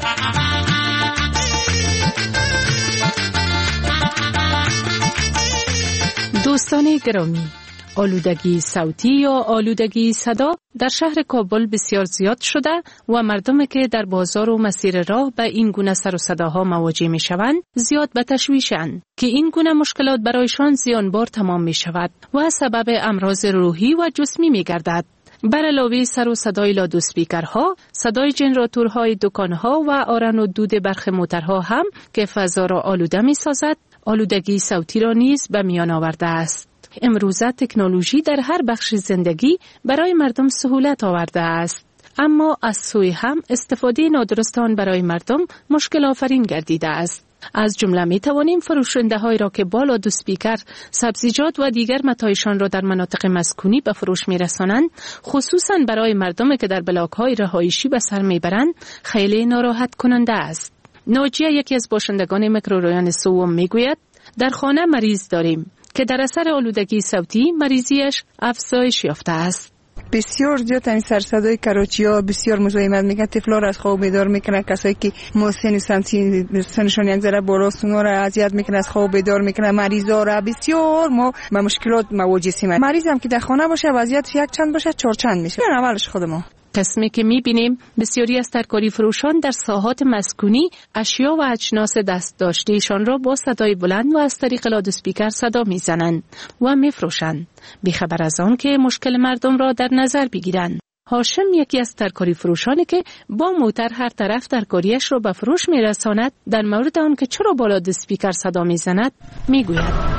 دوستان گرامی، آلودگی صوتی یا آلودگی صدا در شهر کابل بسیار زیاد شده و مردم که در بازار و مسیر راه به این گونه سر و صداها مواجه می شوند زیاد به تشویشند که این گونه مشکلات برایشان زیانبار تمام می شود و سبب امراض روحی و جسمی می گردد. بر علاوه سر و صدای لادوسپیکرها، صدای جنراتورهای دکانها و آرن و دود برق موترها هم که فضا را آلوده می سازد، آلودگی صوتی را نیز به میان آورده است. امروزه تکنولوژی در هر بخش زندگی برای مردم سهولت آورده است، اما از سوی هم استفاده نادرست آن برای مردم مشکل آفرین گردیده است. از جمله می توانیم فروشنده هایی را که بالا دو اسپیکر سبزیجات و دیگر متاعشان را در مناطق مسکونی به فروش می رسانند، خصوصا برای مردمی که در بلاک های رهایشی به سر می برند، خیلی ناراحت کننده است. ناجیه یکی از باشندگان میکرورایون سوم می گوید در خانه مریض داریم که در اثر آلودگی صوتی مریضیش افزایش یافته است. بسیار زیاد این سرصدای کراچی ها بسیار مزاحمت میکنه، طفلا را از خواب بیدار میکنه، کسایی که مسن سنتی سنشون یک ذره بالاست اونا را اذیت میکنه، از خواب بیدار میکنه، مریضا را بسیار ما با مشکلات مواجهیم. مریض هم که در خانه باشه وضعیت یک چند باشه چهار چند میشه. اولش خود ما قسمی که میبینیم بسیاری از ترکاری فروشان در ساحات مسکونی اشیا و اجناس دست داشتهشان را با صدای بلند و از طریق لادسپیکر صدا میزنند و میفروشند، بیخبر از آن که مشکل مردم را در نظر بگیرند. هاشم یکی از ترکاری فروشانی که با موتر هر طرف ترکاریش را به فروش میرساند در مورد آن که چرا با لادسپیکر صدا میزند میگوید.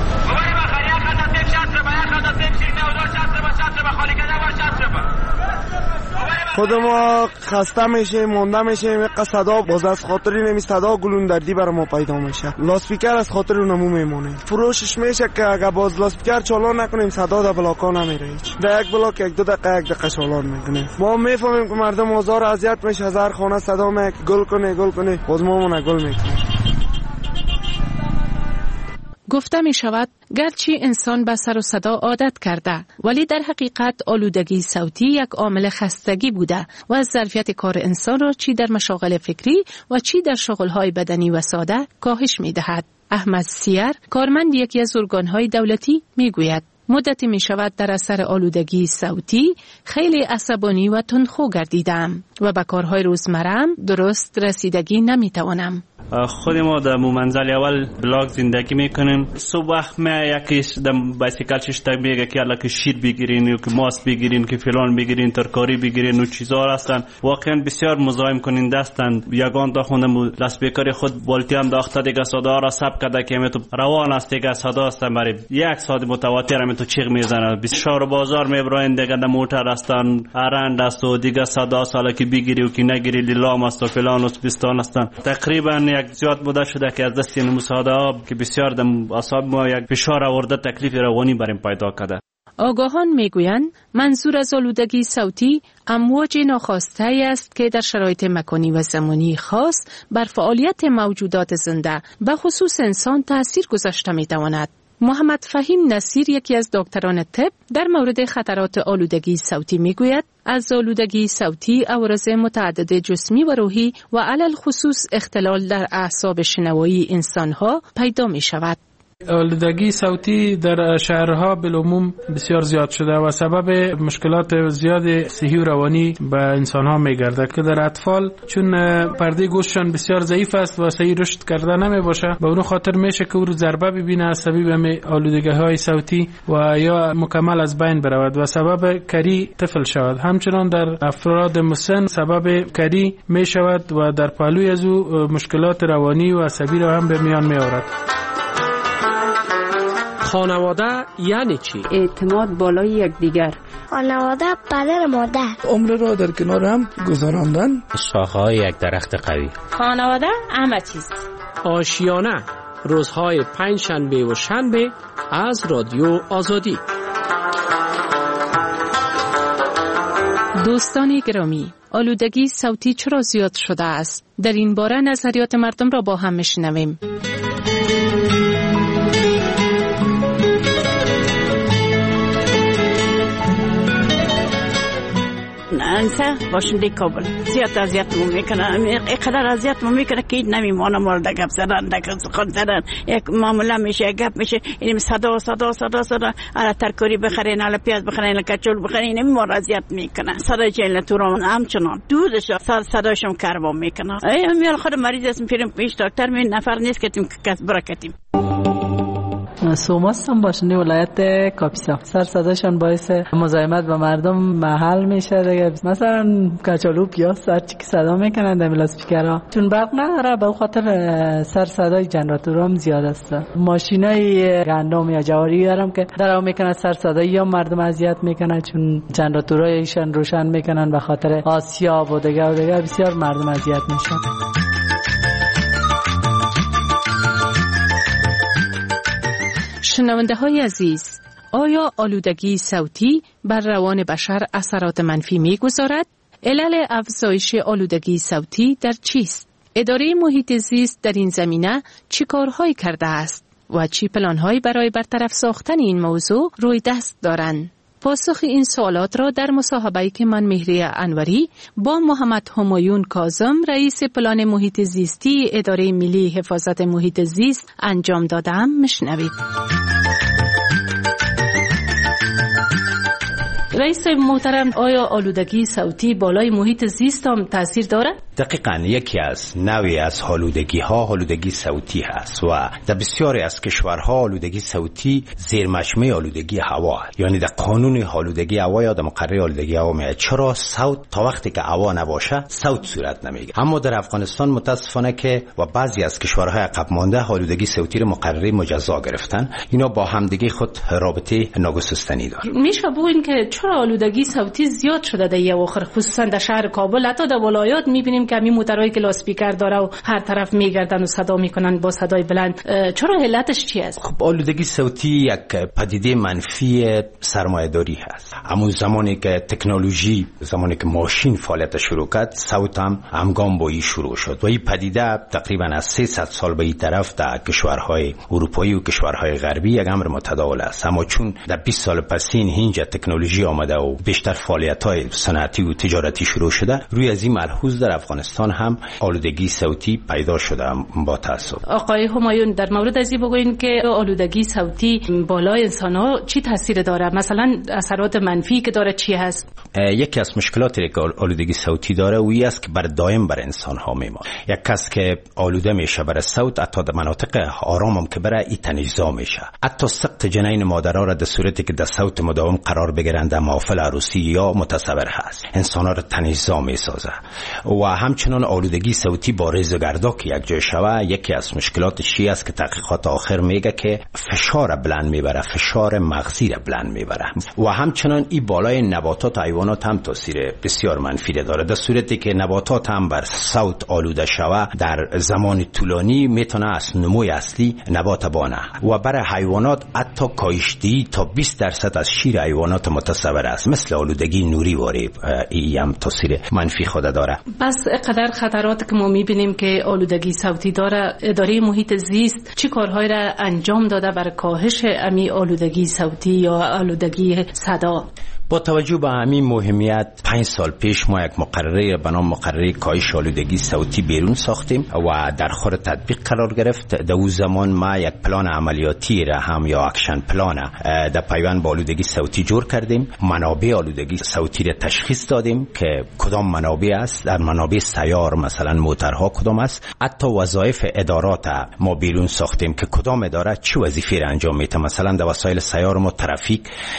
خود ما خسته میشیم، مونده میشیم، یک صدا باز از خاطر نمی صدا گلون دردی برای ما پیدا میشه. لاسپیکر از خاطر اونمو میمونه. فروشش میشه که اگه باز لاسپیکر چالان نکنیم صدا در بلاکا نمیره هیچ. در یک بلاک یک دو دقیقه یک دقیقه چالان میکنه. ما میفهمیم که مردم آزار اذیت میشه، هزار خانه صدا میکنه، گل کنه گل کنه، باز ما مون گل میکنه. گفته می شود گرچه انسان به سر و صدا عادت کرده، ولی در حقیقت آلودگی صوتی یک عامل خستگی بوده و از ظرفیت کار انسان را چی در مشاغل فکری و چی در شغل‌های بدنی و ساده کاهش می دهد. احمد سیر، کارمند یکی از ارگان‌های دولتی، می گوید مدتی می شود در اثر آلودگی صوتی خیلی عصبانی و تندخو گردیدم و به کارهای روزمره‌ام درست رسیدگی نمی توانم. خود ما در منزل اول بلاک زندگی میکنیم. صبح وقت ما یکیش در بایسیکل شش میگه که الان که شیر بگیرین یا که ماست بگیرین که فلان بگیرین ترکاری بگیرین و چیزا هستن، واقعا بسیار مزاحم کننده هستند. یگان تا خونه لاسپیکر خود والتی هم داخته دیگه صدا را ثبت کرده که می تو روان است دیگه صدا است برای یک ساعت متواتر می تو چیغ میزنه. بسیار بازار میبرین دیگه در موتر هستن، ارند است و دیگه صدا سالا که بگیری و که نگیری لیلام است و فلان است بستان هستن. تقریبا یک زیاد بوده شده که از دست این مساعده ها که بسیار در اعصاب ما یک فشار آورده، تکلیف روانی بریم پیدا کرده. آگاهان میگویند منظور از آلودگی صوتی امواج ناخواسته است که در شرایط مکانی و زمانی خاص بر فعالیت موجودات زنده به خصوص انسان تأثیر گذاشته میتواند. محمد فهیم نصیر یکی از دکتران طب در مورد خطرات آلودگی صوتی میگوید از آلودگی صوتی عوارض متعدد جسمی و روحی و علل خصوص اختلال در اعصاب شنوایی انسانها پیدا می شود. آلودگی صوتی در شهرها بالعموم بسیار زیاد شده و سبب مشکلات زیاد صحی و روانی به انسانها میگرده که در اطفال چون پرده گوششان بسیار ضعیف است و صحیح رشد کرده نمی باشه، به اون خاطر میشه که او رو ضربه ببینه از سبب آلودگی‌های صوتی و یا مکمل از بین برود و سبب کری طفل شود. همچنان در افراد مسن سبب کری می شود و در پهلوی از او مشکلات روانی و عصبی را هم به میان می آورد. خانواده یعنی چی؟ اعتماد بالای یکدیگر. خانواده پدر مادر. عمر را در کنار هم گذراندن. شاخه‌های یک درخت قوی. خانواده همه چیز. آشیانه روزهای پنج شنبه و شنبه از رادیو آزادی. دوستان گرامی، آلودگی صوتی چرا زیاد شده است؟ در این باره نظریات مردم را با هم میشنویم. انسان باشنده کابل زیاد اذیتمون میکنه، اینقدر اذیتمون میکنه که نمیمونه مورد گپ زدن، دکن سخن زدن، یک معامله میشه، گپ میشه، این صدا صدا صدا صدا، الا ترکاری بخرین، الا پیاز بخرین، الا کچول بخرین، این مورد اذیت میکنه. صدا جیل تورون همچنان دودش صداشم کربا میکنه. ای میال خود مریض اسم پیرم پیش دکتر می نفر نیست که تیم کس برکتیم. سوماستم باشنده ولایت کاپیسا. سر صداشان باعث مزاحمت با مردم محل میشه دیگه. مثلا کچالو پیاز هر چی که صدا میکنن در لاسپیکرها، چون برق نداره به خاطر سر صدای جنراتورام زیاد است. ماشینای گندم یا جواری دارم که درو میکنه سر صدای یا مردم اذیت میکنه چون جنراتورایشان روشن میکنن به خاطر آسیاب و دیگه و دیگه بسیار مردم اذیت میشن. شنونده های عزیز، آیا آلودگی صوتی بر روان بشر اثرات منفی می گذارد؟ علل افزایش آلودگی صوتی در چیست؟ اداره محیط زیست در این زمینه چی کارهایی کرده است و چی پلانهایی برای برطرف ساختن این موضوع روی دست دارند؟ پاسخ این سوالات را در مصاحبه‌ای که من مهری انوری با محمد همایون کاظم رئیس پلان محیط زیستی اداره ملی حفاظت محیط زیست انجام دادم میشنوید. رئیس محترم، آیا آلودگی صوتی بالای محیط زیست هم تاثیر دارد؟ دقیقاً یکی از نوعی از آلودگی ها آلودگی صوتی هست و در بسیاری از کشورها آلودگی صوتی زیر مجموعه آلودگی هوا، یعنی در قانون آلودگی هوا یا در مقرره آلودگی هوا میاد. چرا صوت تا وقتی که هوا نباشه صوت صورت نمیگیره. اما در افغانستان متاسفانه که و بعضی از کشورهای عقب مانده آلودگی صوتی رو مقرره مجزا گرفتن. اینا با همدیگه خود رابطه ناگسستنی داره. میشه بگوین که چرا آلودگی صوتی زیاد شده در یه آخر، خصوصا در شهر کابل، حتی در ولایات میبینیم که همین موتورایی که لاسپیکر داره و هر طرف میگردن و صدا میکنن با صدای بلند. چرا علتش چی است؟ خب آلودگی صوتی یک پدیده منفی سرمایه‌داری هست. اما زمانی که تکنولوژی، زمانی که ماشین فعالیت شروع کرد، صوت هم همگام با این شروع شد و این پدیده تقریبا از سیصد سال به این طرف در کشورهای اروپایی و کشورهای غربی یک امر متداول است. اما چون در بیست سال پسین اینجا تکنولوژی آمده و بیشتر فعالیت‌های صنعتی و تجارتی شروع شده، روی از این ملحوظ در افغانستان هم آلودگی صوتی پیدا شده. با تاسف آقای همایون، در مورد از این بگوین که آلودگی صوتی بالای انسان‌ها چی تاثیر داره؟ مثلا اثرات منفی که داره چی هست؟ یکی از مشکلاتی که آلودگی صوتی داره وی است که بر دائم بر انسان‌ها میمونه. یک کس که آلوده میشه بر صوت، حتی در مناطق آرام هم که بره این تنیزا میشه. حتی سقط جنین مادرها را در صورتی که در صوت مداوم قرار بگیرند در محافل عروسی یا متصور هست، انسان‌ها را تنیزا میسازه. و همچنان آلودگی صوتی با ریزگردا که یک جای شوه، یکی از مشکلاتش چی است که تحقیقات آخر میگه که فشار بلند میبره، فشار مغزی را بلند میبره. و همچنان این بالای نباتات و حیوانات هم تاثیر بسیار منفی داره. در صورتی که نباتات هم بر صوت آلوده شوه، در زمان طولانی میتونه از نموی اصلی نبات بانه. و برای حیوانات حتی کاهشتی تا بیست درصد از شیر حیوانات متصور است، مثل آلودگی نوری واری ای هم تاثیر منفی خود داره. بس قدر خطرات که ما میبینیم که آلودگی صوتی داره، اداره محیط زیست چی کارهایی را انجام داده برای کاهش امی آلودگی صوتی یا آلودگی صدا؟ با توجه به همین مهمیت، پنج سال پیش ما یک مقرره به نام مقرره کاهش آلودگی صوتی بیرون ساختیم و در خور تطبیق قرار گرفت. در اون زمان ما یک پلان عملیاتی را هم یا اکشن پلان در پیوند با آلودگی صوتی جور کردیم. منابع آلودگی صوتی را تشخیص دادیم که کدام منابع است، در منابع سیار مثلا موتورها کدام است. حتی وظایف ادارات ما بیرون ساختیم که کدام اداره چه وظیفه را انجام میده. مثلا در وسایل سیار ما ترافیک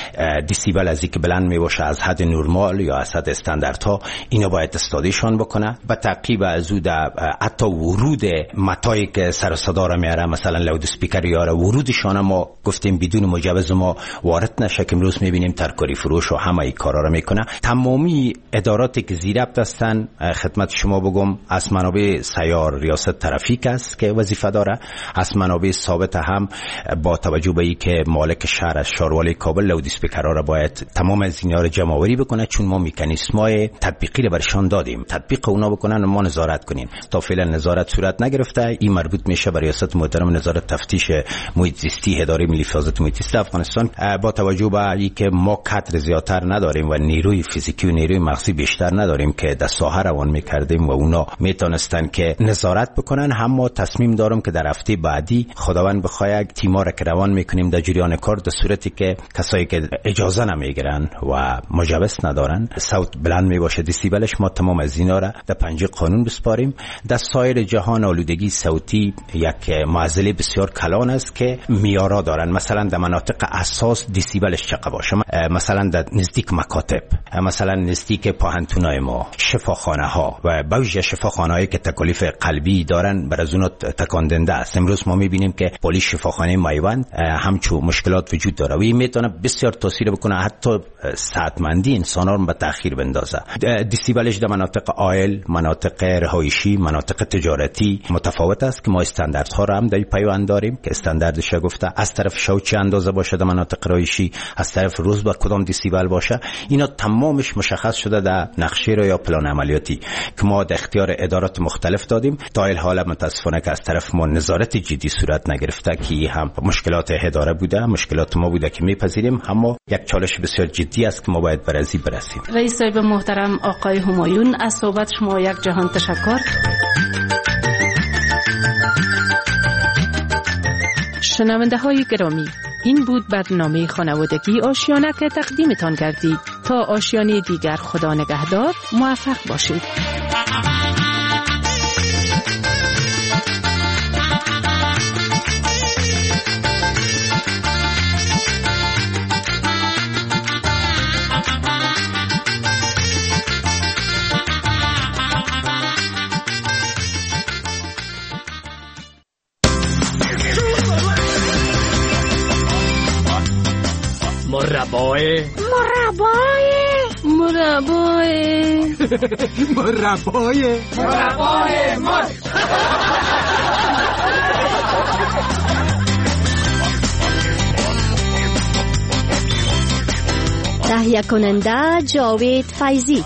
دیسیبل از اینکه بلند می باشه از حد نرمال یا از حد استانداردها، اینا باید استادیشان بکنه. با تعقیب از او در حتی ورود متایی که سر صدا را میاره، مثلا لاود اسپیکر یاره، ورودشان ما گفتیم بدون مجوز ما وارد نشه که امروز میبینیم ترکاری فروش و همه ای کارا را میکنه. تمامی اداراتی که زیر ابط هستن، خدمت شما بگم، از منابع سیار ریاست ترافیک است که وظیفه داره، از منابع ثابت هم با توجه به اینکه مالک شهر از شاروالی کابل لاود اسپیکرها را باید تمام از اینا رو جمع آوری بکنه، چون ما مکانیزم‌های تطبیقی رو برشان دادیم، تطبیق اونا بکنن و ما نظارت کنیم. تا فعلا نظارت صورت نگرفته. این مربوط میشه به ریاست محترم نظارت تفتیش محیط زیستی اداره ملی حفاظت محیط زیست افغانستان. با توجه به اینکه ما کادر زیادتر نداریم و نیروی فیزیکی و نیروی مغزی بیشتر نداریم که در ساحه روان میکردیم و اونا میتونستن که نظارت بکنن، هم ما تصمیم دارم که در هفته بعدی خداوند بخواد یک تیم‌ها را که روان میکنیم در جریان کار، در صورتی که کسایی که اجازه نمیگیرن و مجوز ندارن، صوت بلند می باشه دیسیبلش، ما تمام از اینا را در پنجه قانون بسپاریم. در سایر جهان آلودگی صوتی یک معضله بسیار کلان است که میارا دارن. مثلا در مناطق اساس دیسیبلش چقدر باشه، مثلا در نزدیک مکاتب، مثلا نزدیک پاهنتونای ما، شفاخانه ها و بعضی شفاخانه هایی که تکالیف قلبی دارن بر از اونها تکاندنده است. امروز ما میبینیم که پلیس شفاخانه میوند همچون مشکلات وجود داره و این میتونه بسیار تاثیر بکنه حتی صحتمندی انسان ها رو به تأخیر بندازه. دیسیبلش در مناطق آیل، مناطق رهایشی، مناطق تجارتی متفاوت است که ما استانداردها رو هم در پیوند داریم که استانداردش گفته از طرف شو چه اندازه باشه در مناطق رهایشی، از طرف روز با کدام دیسیبل باشه. اینا تمامش مشخص شده در نقشه رو یا پلان عملیاتی که ما در اختیار ادارات مختلف دادیم. تا این حالا متاسفانه که از طرف ما نظارت جدی صورت نگرفته که هم مشکلات اداره بوده، مشکلات ما بوده که میپذیریم، اما یک چالش بسیار جدی است که ما باید بر ازی برسیم. رئیس صاحب محترم آقای همایون، از صحبت شما یک جهان تشکر. شنونده های گرامی، این بود برنامه خانوادگی آشیانه که تقدیمتان کردید. تا آشیانه دیگر خدا نگهدار، موفق باشید. مربای مربای مربای مربای مربای مار. تهیه کننده جاوید فیضی.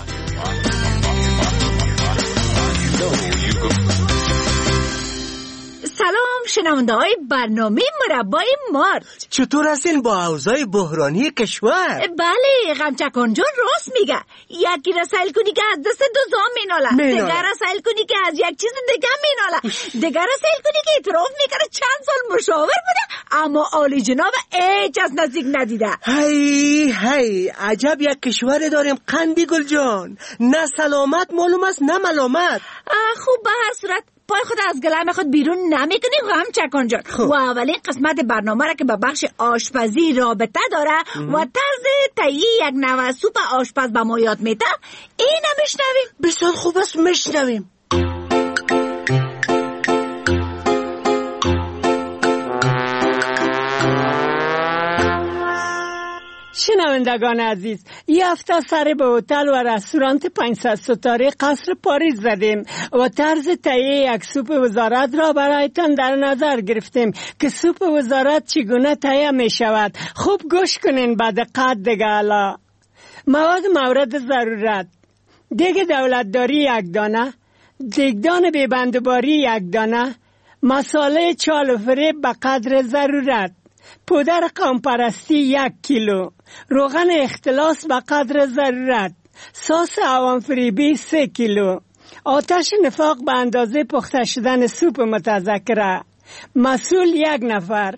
سلام شنونده های برنامه مربای مارچ، چطور هستین با اوضاع بحرانی کشور؟ بله غمچکان جان راست میگه. یکی را سیل کنی که از دست دو زام میناله، دیگر را سیل کنی که از یک چیز دیگه میناله، دیگر را سیل کنی که اعتراف میکنه چند سال مشاور بوده اما عالی جناب هیچ از نزدیک ندیده. هی هی عجب یک کشور داریم قندی گل جان، نه سلامت معلوم است نه ملامت. خوب به هر صورت پای خود از گلم خود بیرون نمیکنیم غم چکان جان. و اولین قسمت برنامه را که به بخش آشپزی رابطه داره ام. و طرز تهیه یک نوع سوپ آشپز به ما یاد میده، این هم میشنویم. بسیار خوب است میشنویم. شنوندگان عزیز، یه هفته سر به هتل و رستوران پانصد ستاره قصر پاریس زدیم و طرز تهیه یک سوپ وزارت را برایتان در نظر گرفتیم که سوپ وزارت چگونه تهیه می شود. خوب گوش کنین با دقت دیگه. الا مواد مورد ضرورت: دیگ دولتداری یک دانه، دیگدان بیبندباری یک دانه، مساله چال و فریب به قدر ضرورت، پودر قومپرستی یک کیلو، روغن اختلاس به قدر ضرورت، سس عوامفریبی سه کیلو، آتش نفاق به اندازه پخته شدن سوپ متذکره، مسئول یک نفر.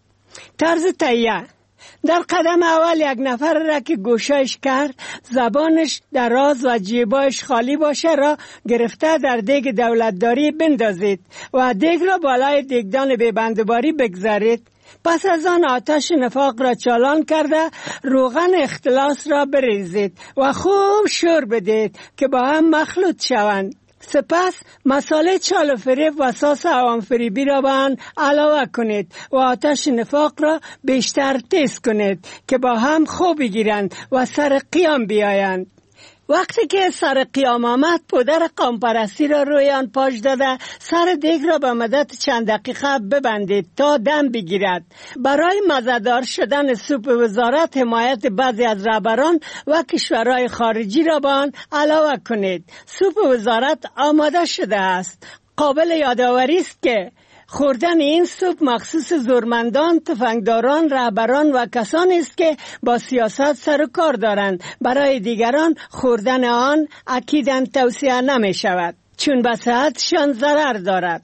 طرز تهیه: در قدم اول یک نفر را که گوشش کرد، زبانش دراز و جیبایش خالی باشه را گرفته در دیگ دولتداری بندازید و دیگ را بالای دیگدان بیبندباری بگذارید. پس از آن آتش نفاق را چالان کرده روغن اختلاس را بریزید و خوب شور بدید که با هم مخلوط شوند. سپس مساله چال و فریب و سس عوامفریبی را به آن علاوه کنید و آتش نفاق را بیشتر تیز کنید که با هم خوب بگیرند و سر قیام بیایند. وقتی که سر قیام آمد، پودر قومپرستی را روی آن پاش داده سر دیگ را به مدت چند دقیقه ببندید تا دم بگیرد. برای مزه‌دار شدن سوپ وزارت حمایت بعضی از رهبران و کشورهای خارجی را به آن علاوه کنید. سوپ وزارت آماده شده است. قابل یادآوری است که خوردن این سوپ مخصوص زورمندان، تفنگداران، رهبران و کسانی است که با سیاست سر و کار دارند. برای دیگران خوردن آن اکیداً توصیه نمی شود، چون به صحتشان ضرر دارد.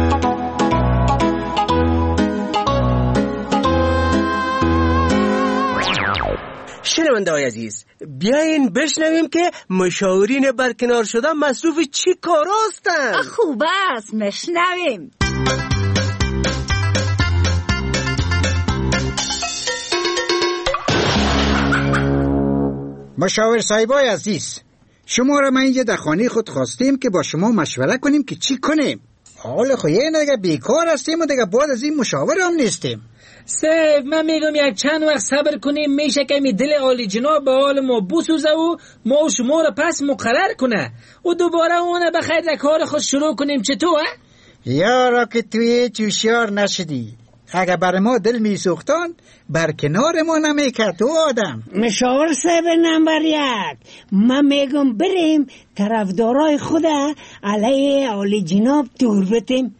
شنونده های عزیز، بیاین بشنویم که مشاورین برکنار شده مصروف چی کار هستند. خوب است میشنویم. مشاور صاحبای عزیز، شما را ما اینجا در خانه خود خواستیم که با شما مشوره کنیم که چی کنیم. حالا خو یه دیگه بیکار هستیم و دیگه بعد از این مشاور هم نیستیم. سیف من میگم یک چند وقت صبر کنیم، میشه که می دل عالی جناب به حال ما بسوزه و ما و شما رو پس مقرر کنه و دوباره اونه بخیر کار خود شروع کنیم. چطور؟ یارا که توی چوشیار نشدی، اگه بر ما دل می سوختان بر کنار ما نمیکرد تو آدم. مشاور صاحب نمبر یک، من میگم بریم طرفدارای خود علیه عالی جناب تور بتیم.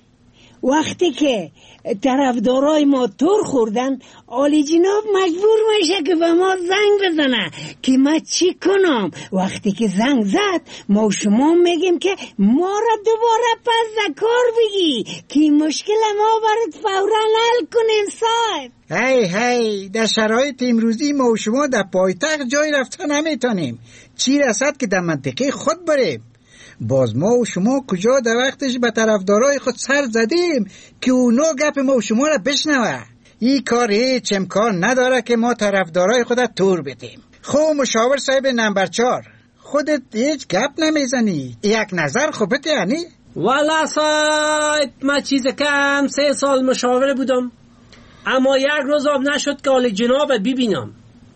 وقتی که طرفدارای ما تور خوردن عالی جناب مجبور میشه که به ما زنگ بزنه که ما چی کنم. وقتی که زنگ زد ما شما میگیم که ما را دوباره پس کار بگی که مشکل ما برات فورا حل کنیم صاحب. هی هی در شرایط امروزی ما و شما در پایتخت جای رفتن نمیتونیم، چی رسد که در منطقه خود بریم. باز ما و شما کجا در وقتش به طرفدارای خود سر زدیم که اونا گپ ما و شما را بشنوه. این کار هیچ امکان نداره که ما طرفدارای خود تور بدیم. خب مشاور صاحب نمبر چار، خودت هیچ گپ نمیزنی؟ یک نظر خوبت یعنی؟ والا صاحب من چیز کم سه سال مشاور بودم، اما یک روز آب نشد که عالی جناب ببینم.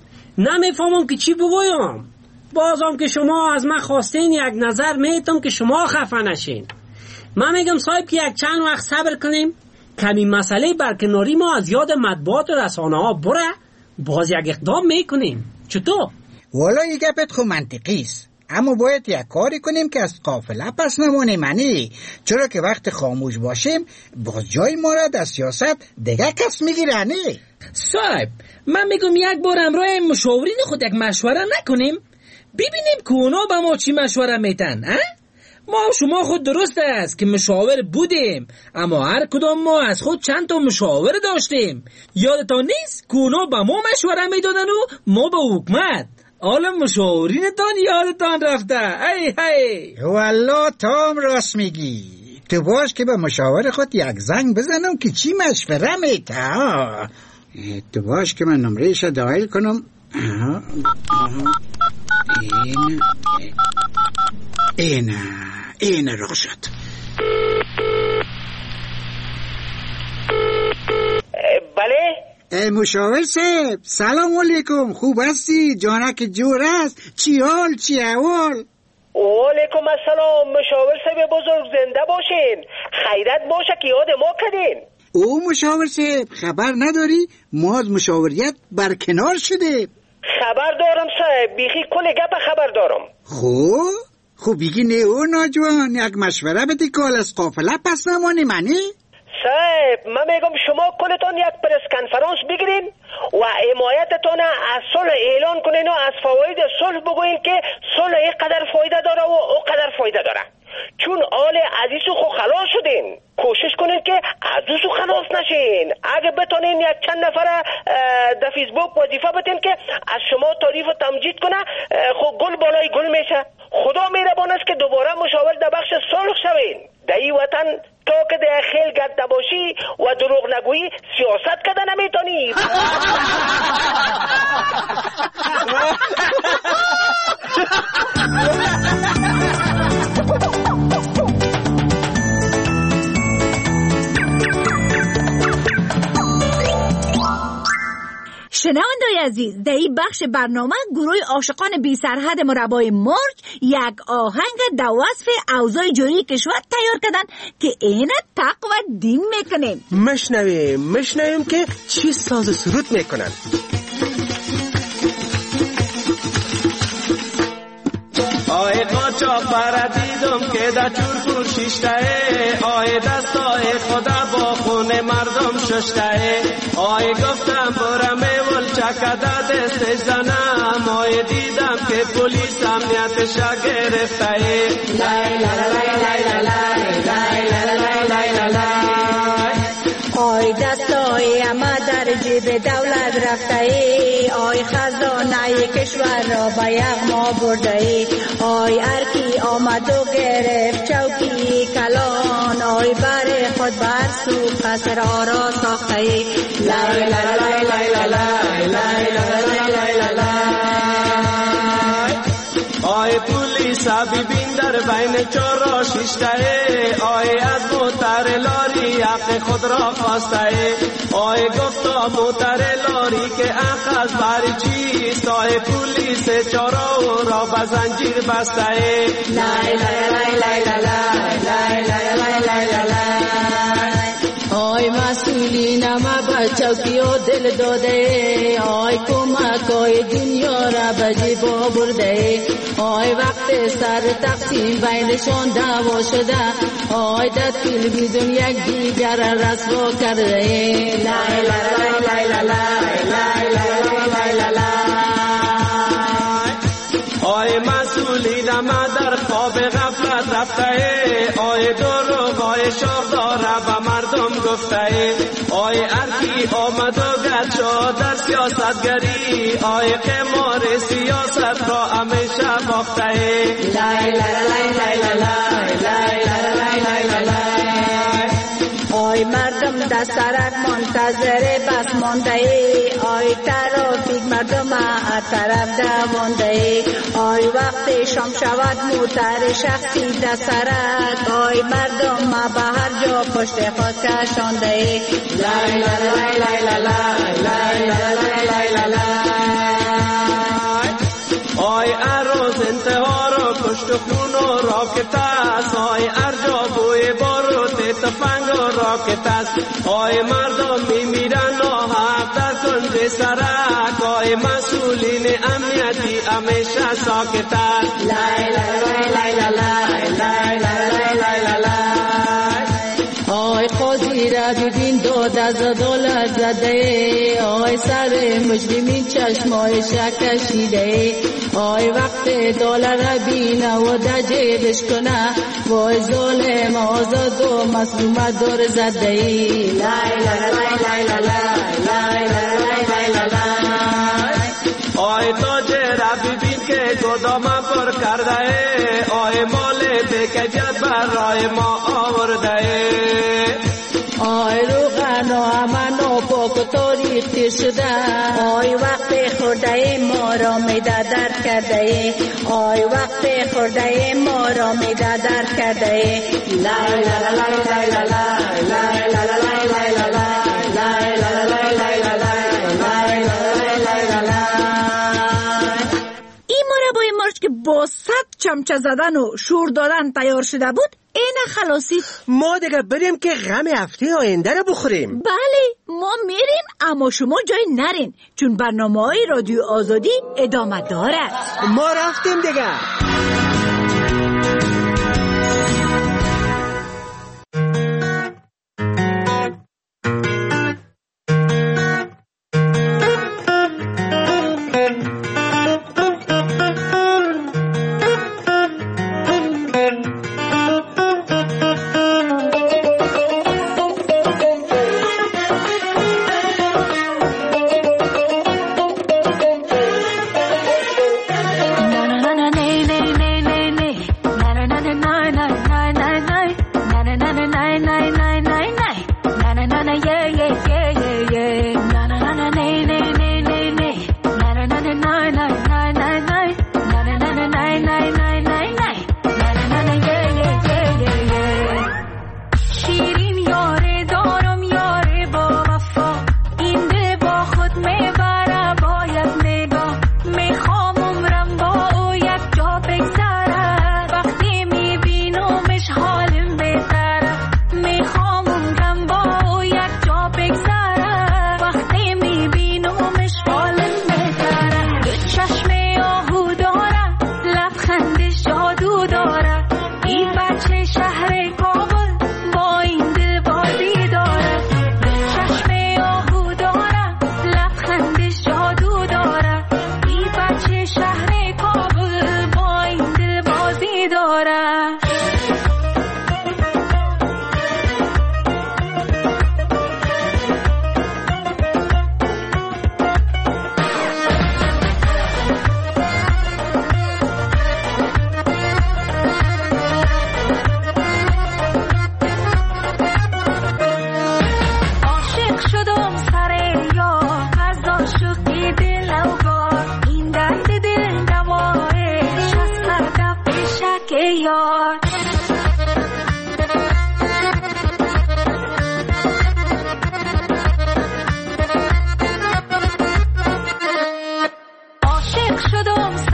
نمیفهمم که چی بگویم. بازم که شما از من خواستین یک نظر میتم که شما خفه نشین. من میگم صاحب که یک چند وقت صبر کنیم، کمی مسئله برکناری ما از یاد مطبوعات و رسانه ها بره، باز یک اقدام میکنیم. چطور؟ والا این گپت خو منطقی است، اما باید یک کاری کنیم که از قافله پس نمونیم منی، چرا که وقت خاموش باشیم باز جای ما را در سیاست دیگه کس میگیره نی. صاحب من میگم یک بار همراه مشاورین خود یک مشوره نکنیم، ببینیم که اونا به ما چی مشوره میتن. ما شما خود درست است که مشاور بودیم، اما هر کدام ما از خود چند تا مشاور داشتیم. یادتان نیست که اونا به ما مشوره میدادن و ما به حکومت؟ حالا مشاورینتان یادتان رفته. ای هی والله تام راست میگی. تو باش که به مشاور خود یک زنگ بزنم که چی مشوره میته. تو باش که من نمرهش دایل کنم. آها آها این این این رخ شد. بله مشاور صاحب سلام علیکم، خوب هستی؟ جانک جور است؟ چی حال چی احوال؟ وعلیکم السلام مشاور صاحب بزرگ، زنده باشین، خیرت باشه که یاد ما کردین. او مشاور صاحب خبر نداری ما از مشاوریت برکنار شده؟ خبر دارم صاحب، بیخی کل گپ خبر دارم. خوب خوب بگی نه او ناجوان، یک مشوره بدی که از قافله پس نمانی منی؟ صاحب من میگم شما کلتون یک پرس کنفرانس بگیرین و حمایتتون از صلح اعلان کنین و از فواید صلح بگوین که صلح این قدر فایده داره و او قدر فایده داره. چون آل عزیزو خو خلاص شدین، کوشش کنین که عزیزو خلاص نشین. اگه بتونین یک چند نفر در فیسبوک وظیفه بتین که از شما تعریف و تمجید کنه، خو گل بالای گل میشه. خدا مهربان است که دوباره مشاور در بخش صلح شوین. در این وطن تو که در خیل گرده باشی و دروغ نگویی سیاست کده نمیتونی. شنونده‌های عزیز، در این بخش برنامه گروه عاشقان بی سرحد مربای مرج یک آهنگ در وصف اوضاع جاری کشور تیار کردن که این تق و دین میکنیم. مشنویم مشنویم که چی ساز و سرود میکنن. آی قاچا پر دیدم که در چور پور شیشته، آی دستای خدا با خون مردم ششته، آی گفتم برم ول چکده دستش زنم، آی دیدم که پولیس امنیتشا گرفته. لای لای لای لای لای لای لای لای لای. آی دستای اما در جیب دولت رفته ای، آی خزانه کشور را به یغما برده ای، آی ارکی آمد و گرفت چوکی کلان، آی بر خود بر سو قصر آرا ساخته ای. لای لای لای لای لای لای لای لای لای. آی پولیس ببین در بین چهار و شش آی از موتر لاری حق خود را خواسته آی گفتا موتر لاری که حق از بر چیست آی پولیس چارو را به زنجیر بسته لای لای لای لای لای لای لای لای لای آی مسئولین ما به چوکی و دل داده آی کمک آی دنیا را به جیبا برده آی وقت سر تقسیم بینشان دعوا شده آی در تلویزیون یک دیگر رسوا کرده لای لای لای لای لای لای لای لای آی مسئولین ما در خواب غفلت رفته آی دروغ آی شاخداره به مردم گفته آی ارکی آمد و گد شد در سیاستگری آی قمار سیاست را همیشه باخته لای لای لای لای لای لای لای لای لای آی مردم در سرک منتظر بس مانده آی ترافیک مردم هر طرف دوانده آی وقت شام شود موتر شخصی در سرک آی مردم ما به هر جا پشت خود کشانده لای لای لای لای لای لای لای لای آی اروز انتها رو کشت و خون و راکت است آی ارجا بوی باروت تفنگ و راکت است آی مردم میمیرن و حق در کنج سرک آی مسئولین امنیتی همیشه ساکت است لای لای لای لای لای لای لای لای آی قاضی را ببین داد از دولت زده آی سر مجرمین چشمای شکشیده آی وقت دلار را بینه و در جیبش کنه وای ظالم آزاد و مظلوم دور زده لای لای لای لای لای لای لای آی تاجر را ببین که گدام پر کرده آی مال بکجت برای ما آورده آی روغن و امن و پاک و تاریخ شده آی وقت خورده ما را میده درد کرده آی وقت خورده ما را میده درد کرده لای لای لای لای لای لای لای لای این مربای مرچ که با صد چمچه زدن و شور دادن تیار شده بود این خلاصی ما دیگه بریم که غم هفته آینده رو بخوریم. بله ما میریم اما شما جای نرین چون برنامه های رادیو آزادی ادامه دارد. ما رفتیم دیگه. یار. عاشق شدم